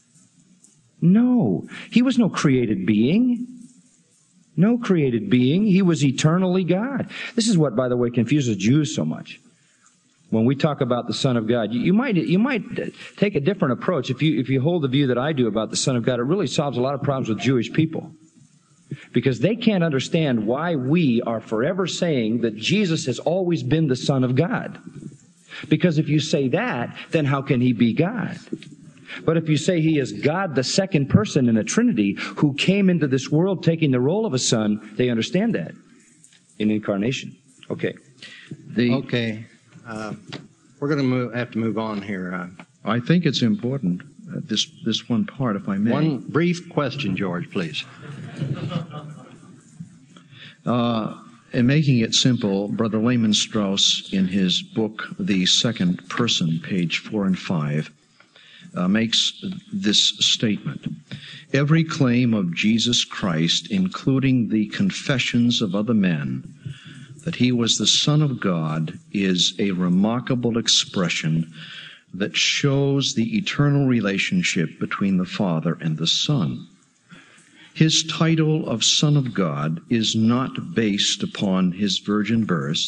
No. He was no created being. No created being. He was eternally God. This is what, by the way, confuses Jews so much. When we talk about the Son of God, you, you might you might take a different approach. If you if you hold the view that I do about the Son of God, it really solves a lot of problems with Jewish people. Because they can't understand why we are forever saying that Jesus has always been the Son of God. Because if you say that, then how can He be God? But if you say He is God, the second person in the Trinity, who came into this world taking the role of a son, they understand that in incarnation. Okay.
The,
Okay. Uh, we're going to move, have to move on here. Uh,
I think it's important, uh, this this one part, if I may.
one brief question, George, please.
Uh, in making it simple, Brother Lehman Strauss, in his book, The Second Person, page four and five, uh, makes this statement. Every claim of Jesus Christ, including the confessions of other men, that He was the Son of God, is a remarkable expression that shows the eternal relationship between the Father and the Son. His title of Son of God is not based upon His virgin birth.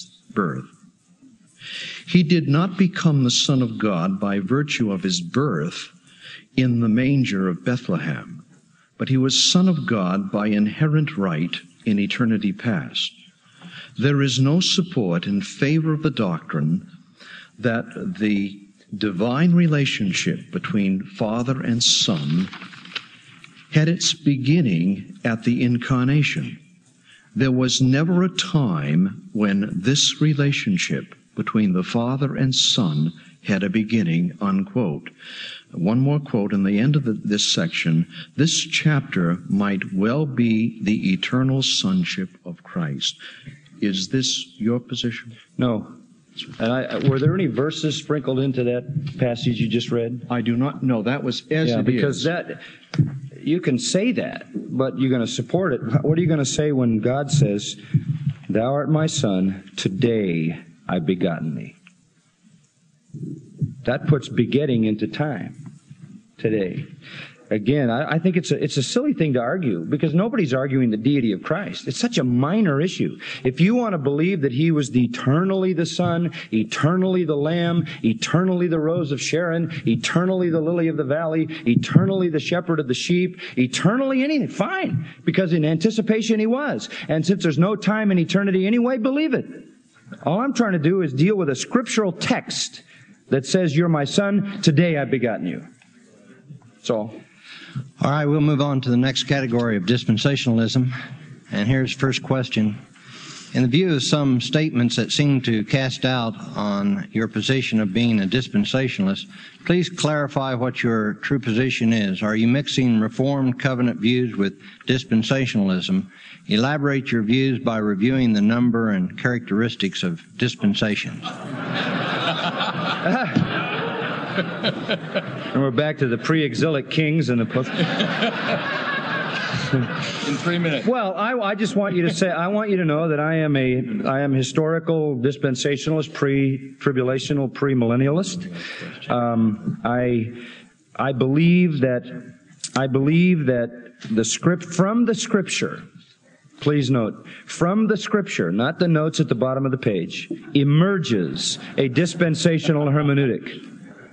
He did not become the Son of God by virtue of His birth in the manger of Bethlehem, but He was Son of God by inherent right in eternity past. There is no support in favor of the doctrine that the divine relationship between Father and Son had its beginning at the Incarnation. There was never a time when this relationship between the Father and Son had a beginning, unquote. One more quote in the end of the, this section. This chapter might well be the eternal sonship of Christ. Is this your position?
No. And I, were there any verses sprinkled into that passage you just read?
I do not know. That was as
yeah,
it
because
is.
that, you can say that, but you're going to support it. What are you going to say when God says, "Thou art my Son, today I've begotten thee"? That puts begetting into time. Today. Again, I, I think it's a, it's a silly thing to argue because nobody's arguing the deity of Christ. It's such a minor issue. If you want to believe that He was the eternally the Son, eternally the Lamb, eternally the Rose of Sharon, eternally the Lily of the Valley, eternally the Shepherd of the sheep, eternally anything, fine. Because in anticipation He was. And since there's no time in eternity anyway, believe it. All I'm trying to do is deal with a scriptural text that says, you're my son, today I've begotten you. That's all.
All right, we'll move on to the next category of dispensationalism. And here's the first question. In the view of some statements that seem to cast doubt on your position of being a dispensationalist, please clarify what your true position is. Are you mixing Reformed covenant views with dispensationalism? Elaborate your views by reviewing the number and characteristics of dispensations.
And we're back to the pre-exilic kings and the post.
In three minutes.
Well, I, I just want you to say, I want you to know that I am a, I am historical dispensationalist, pre-tribulational, pre-millennialist. Um, I, I believe that, I believe that the script, from the Scripture, please note, from the Scripture, not the notes at the bottom of the page, emerges a dispensational hermeneutic.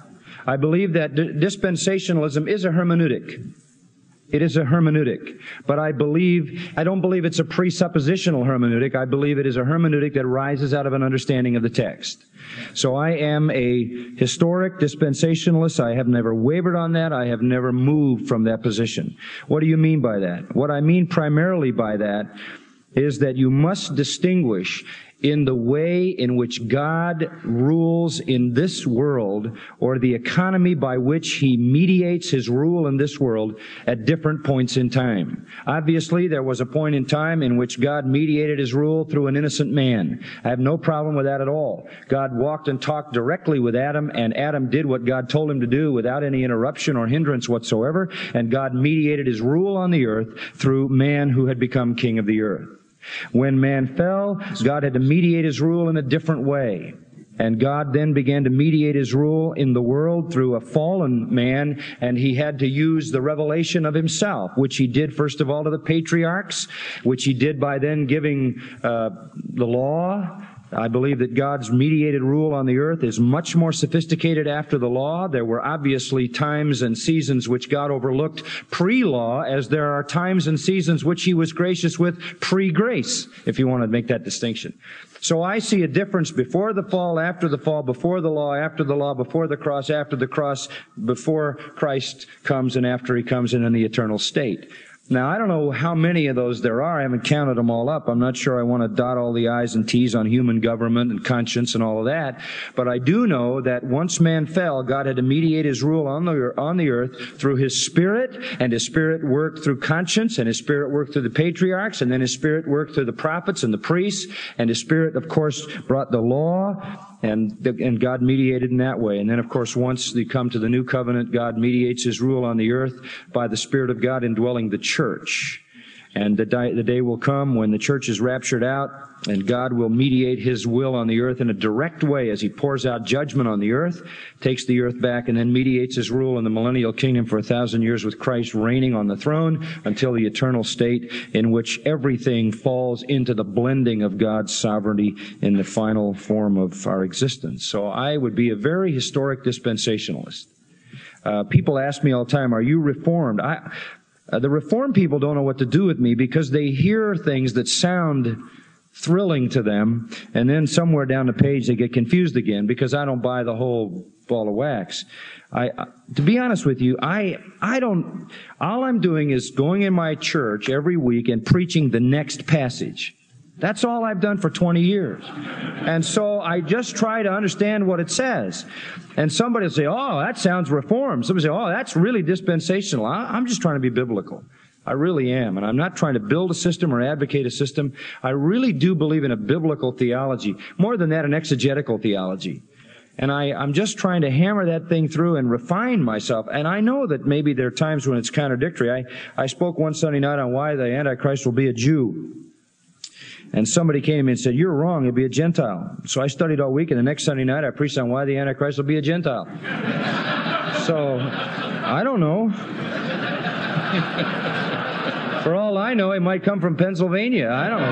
I believe that d- dispensationalism is a hermeneutic. It is a hermeneutic. But I believe, I don't believe it's a presuppositional hermeneutic. I believe it is a hermeneutic that rises out of an understanding of the text. So I am a historic dispensationalist. I have never wavered on that. I have never moved from that position. What do you mean by that? What I mean primarily by that is that you must distinguish in the way in which God rules in this world, or the economy by which He mediates His rule in this world at different points in time. Obviously, there was a point in time in which God mediated His rule through an innocent man. I have no problem with that at all. God walked and talked directly with Adam, and Adam did what God told him to do without any interruption or hindrance whatsoever, and God mediated His rule on the earth through man who had become king of the earth. When man fell, God had to mediate His rule in a different way. And God then began to mediate His rule in the world through a fallen man, and He had to use the revelation of Himself, which He did first of all to the patriarchs, which He did by then giving uh, the law. I believe that God's mediated rule on the earth is much more sophisticated after the law. There were obviously times and seasons which God overlooked pre-law, as there are times and seasons which He was gracious with pre-grace, if you want to make that distinction. So I see a difference before the fall, after the fall, before the law, after the law, before the cross, after the cross, before Christ comes and after He comes and in the eternal state. Now, I don't know how many of those there are. I haven't counted them all up. I'm not sure I want to dot all the I's and T's on human government and conscience and all of that. But I do know that once man fell, God had to mediate His rule on the, on the earth through His Spirit, and His Spirit worked through conscience, and His Spirit worked through the patriarchs, and then His Spirit worked through the prophets and the priests, and His Spirit, of course, brought the law. And, and God mediated in that way. And then, of course, once they come to the new covenant, God mediates His rule on the earth by the Spirit of God indwelling the church. And the day, the day will come when the church is raptured out, and God will mediate His will on the earth in a direct way as He pours out judgment on the earth, takes the earth back, and then mediates His rule in the millennial kingdom for a thousand years with Christ reigning on the throne until the eternal state in which everything falls into the blending of God's sovereignty in the final form of our existence. So I would be a very historic dispensationalist. Uh, people ask me all the time, are you Reformed? I... Uh, the Reformed people don't know what to do with me because they hear things that sound thrilling to them, and then somewhere down the page they get confused again because I don't buy the whole ball of wax. I, I, to be honest with you, I, I don't, all I'm doing is going in my church every week and preaching the next passage. That's all I've done for twenty years. And so I just try to understand what it says. And somebody will say, oh, that sounds Reformed. Somebody will say, oh, that's really dispensational. I, I'm just trying to be biblical. I really am. And I'm not trying to build a system or advocate a system. I really do believe in a biblical theology. More than that, an exegetical theology. And I, I'm just trying to hammer that thing through and refine myself. And I know that maybe there are times when it's contradictory. I, I spoke one Sunday night on why the Antichrist will be a Jew. And somebody came to me and said, you're wrong, he'll be a Gentile. So I studied all week, and the next Sunday night I preached on why the Antichrist will be a Gentile. So, I don't know. For all I know, he might come from Pennsylvania. I don't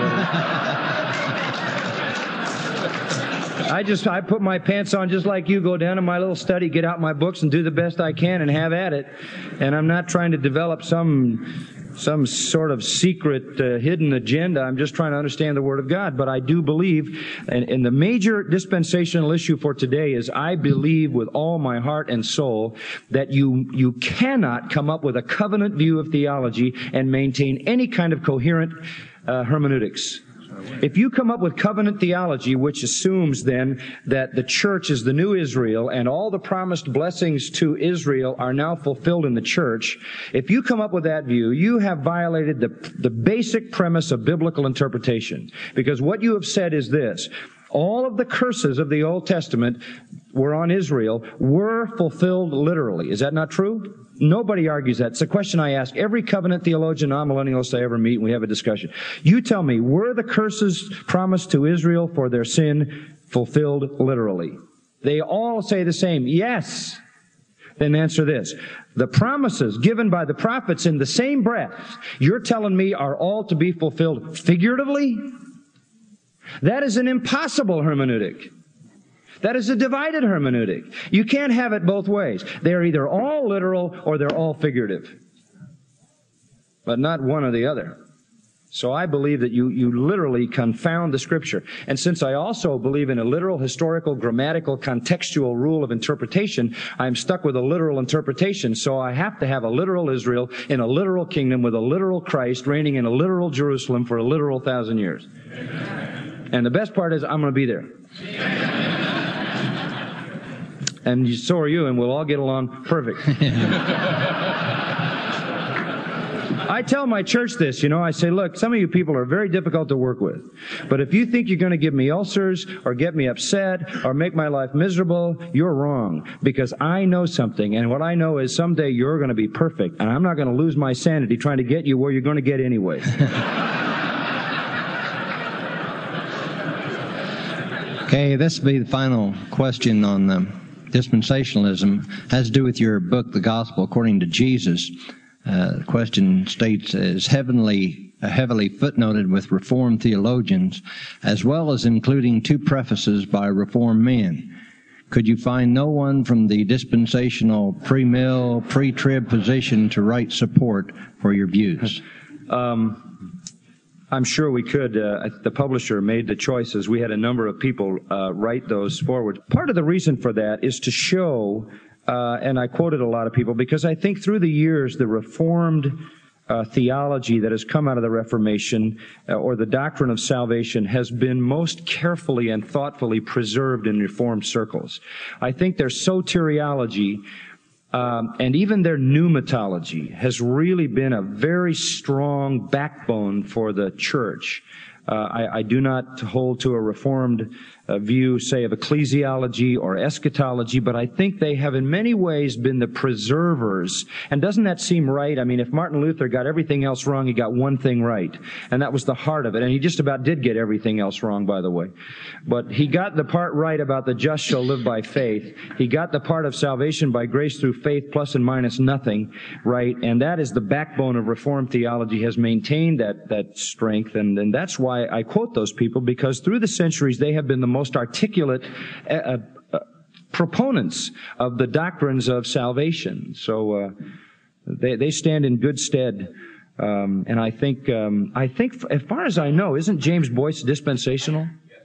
know. I just, I put my pants on just like you, go down to my little study, get out my books, and do the best I can and have at it. And I'm not trying to develop some some sort of secret uh, hidden agenda. I'm just trying to understand the Word of God. But I do believe, and, and the major dispensational issue for today is I believe with all my heart and soul that you, you cannot come up with a covenant view of theology and maintain any kind of coherent uh, hermeneutics. If you come up with covenant theology, which assumes then that the church is the new Israel and all the promised blessings to Israel are now fulfilled in the church, if you come up with that view, you have violated the, the basic premise of biblical interpretation. Because what you have said is this: all of the curses of the Old Testament were on Israel were fulfilled literally. Is that not true? Nobody argues that. It's a question I ask every covenant theologian, non-millennialist I ever meet, and we have a discussion. You tell me, were the curses promised to Israel for their sin fulfilled literally? They all say the same, yes. Then answer this: the promises given by the prophets in the same breath, you're telling me are all to be fulfilled figuratively? That is an impossible hermeneutic. That is a divided hermeneutic. You can't have it both ways. They're either all literal or they're all figurative. But not one or the other. So I believe that you, you literally confound the Scripture. And since I also believe in a literal, historical, grammatical, contextual rule of interpretation, I'm stuck with a literal interpretation. So I have to have a literal Israel in a literal kingdom with a literal Christ reigning in a literal Jerusalem for a literal thousand years. Amen. And the best part is I'm going to be there. Amen. And so are you, and we'll all get along perfect. I tell my church this, you know, I say, look, some of you people are very difficult to work with. But if you think you're going to give me ulcers or get me upset or make my life miserable, you're wrong. Because I know something, and what I know is someday you're going to be perfect, and I'm not going to lose my sanity trying to get you where you're going to get anyway.
Okay, this will be the final question on the dispensationalism. It has to do with your book, The Gospel According to Jesus. Uh, the question states, is heavenly, uh, heavily footnoted with Reformed theologians, as well as including two prefaces by Reformed men. Could you find no one from the dispensational pre-mill, pre-trib position to write support for your views? Um, I'm sure we could. Uh, the publisher made the choices. We had a number of people uh, write those forward. Part of the reason for that is to show, uh, and I quoted a lot of people, because I think through the years the Reformed uh, theology that has come out of the Reformation, uh, or the doctrine of salvation, has been most carefully and thoughtfully preserved in Reformed circles. I think their soteriology Um, and even their pneumatology has really been a very strong backbone for the church. Uh, I, I do not hold to a Reformed uh, view, say, of ecclesiology or eschatology, but I think they have in many ways been the preservers. And doesn't that seem right? I mean, if Martin Luther got everything else wrong, he got one thing right. And that was the heart of it. And he just about did get everything else wrong, by the way. But he got the part right about the just shall live by faith. He got the part of salvation by grace through faith plus and minus nothing right. And that is the backbone of Reformed theology, has maintained that, that strength. And, and that's why I quote those people, because through the centuries they have been the most articulate uh, uh, proponents of the doctrines of salvation. So uh, they they stand in good stead. Um, and I think um, I think as far as I know, isn't James Boyce dispensational?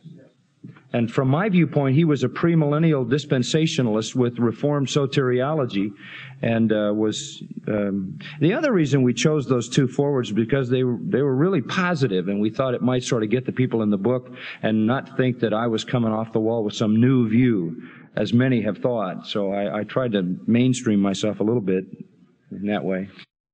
And from my viewpoint, he was a premillennial dispensationalist with Reformed soteriology, and uh, was um, the other reason we chose those two forwards, because they were they were really positive, and we thought it might sort of get the people in the book and not think that I was coming off the wall with some new view, as many have thought. So I, I tried to mainstream myself a little bit in that way.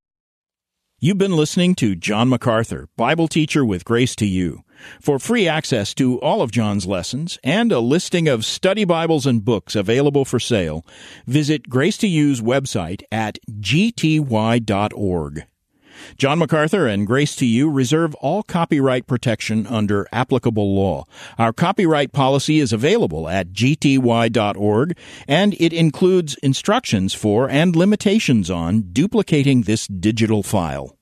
You've been listening to John MacArthur, Bible teacher with Grace to You. For free access to all of John's lessons and a listing of study Bibles and books available for sale, visit Grace to You's website at g t y dot org. John MacArthur and Grace to You reserve all copyright protection under applicable law. Our copyright policy is available at g t y dot org, and it includes instructions for and limitations on duplicating this digital file.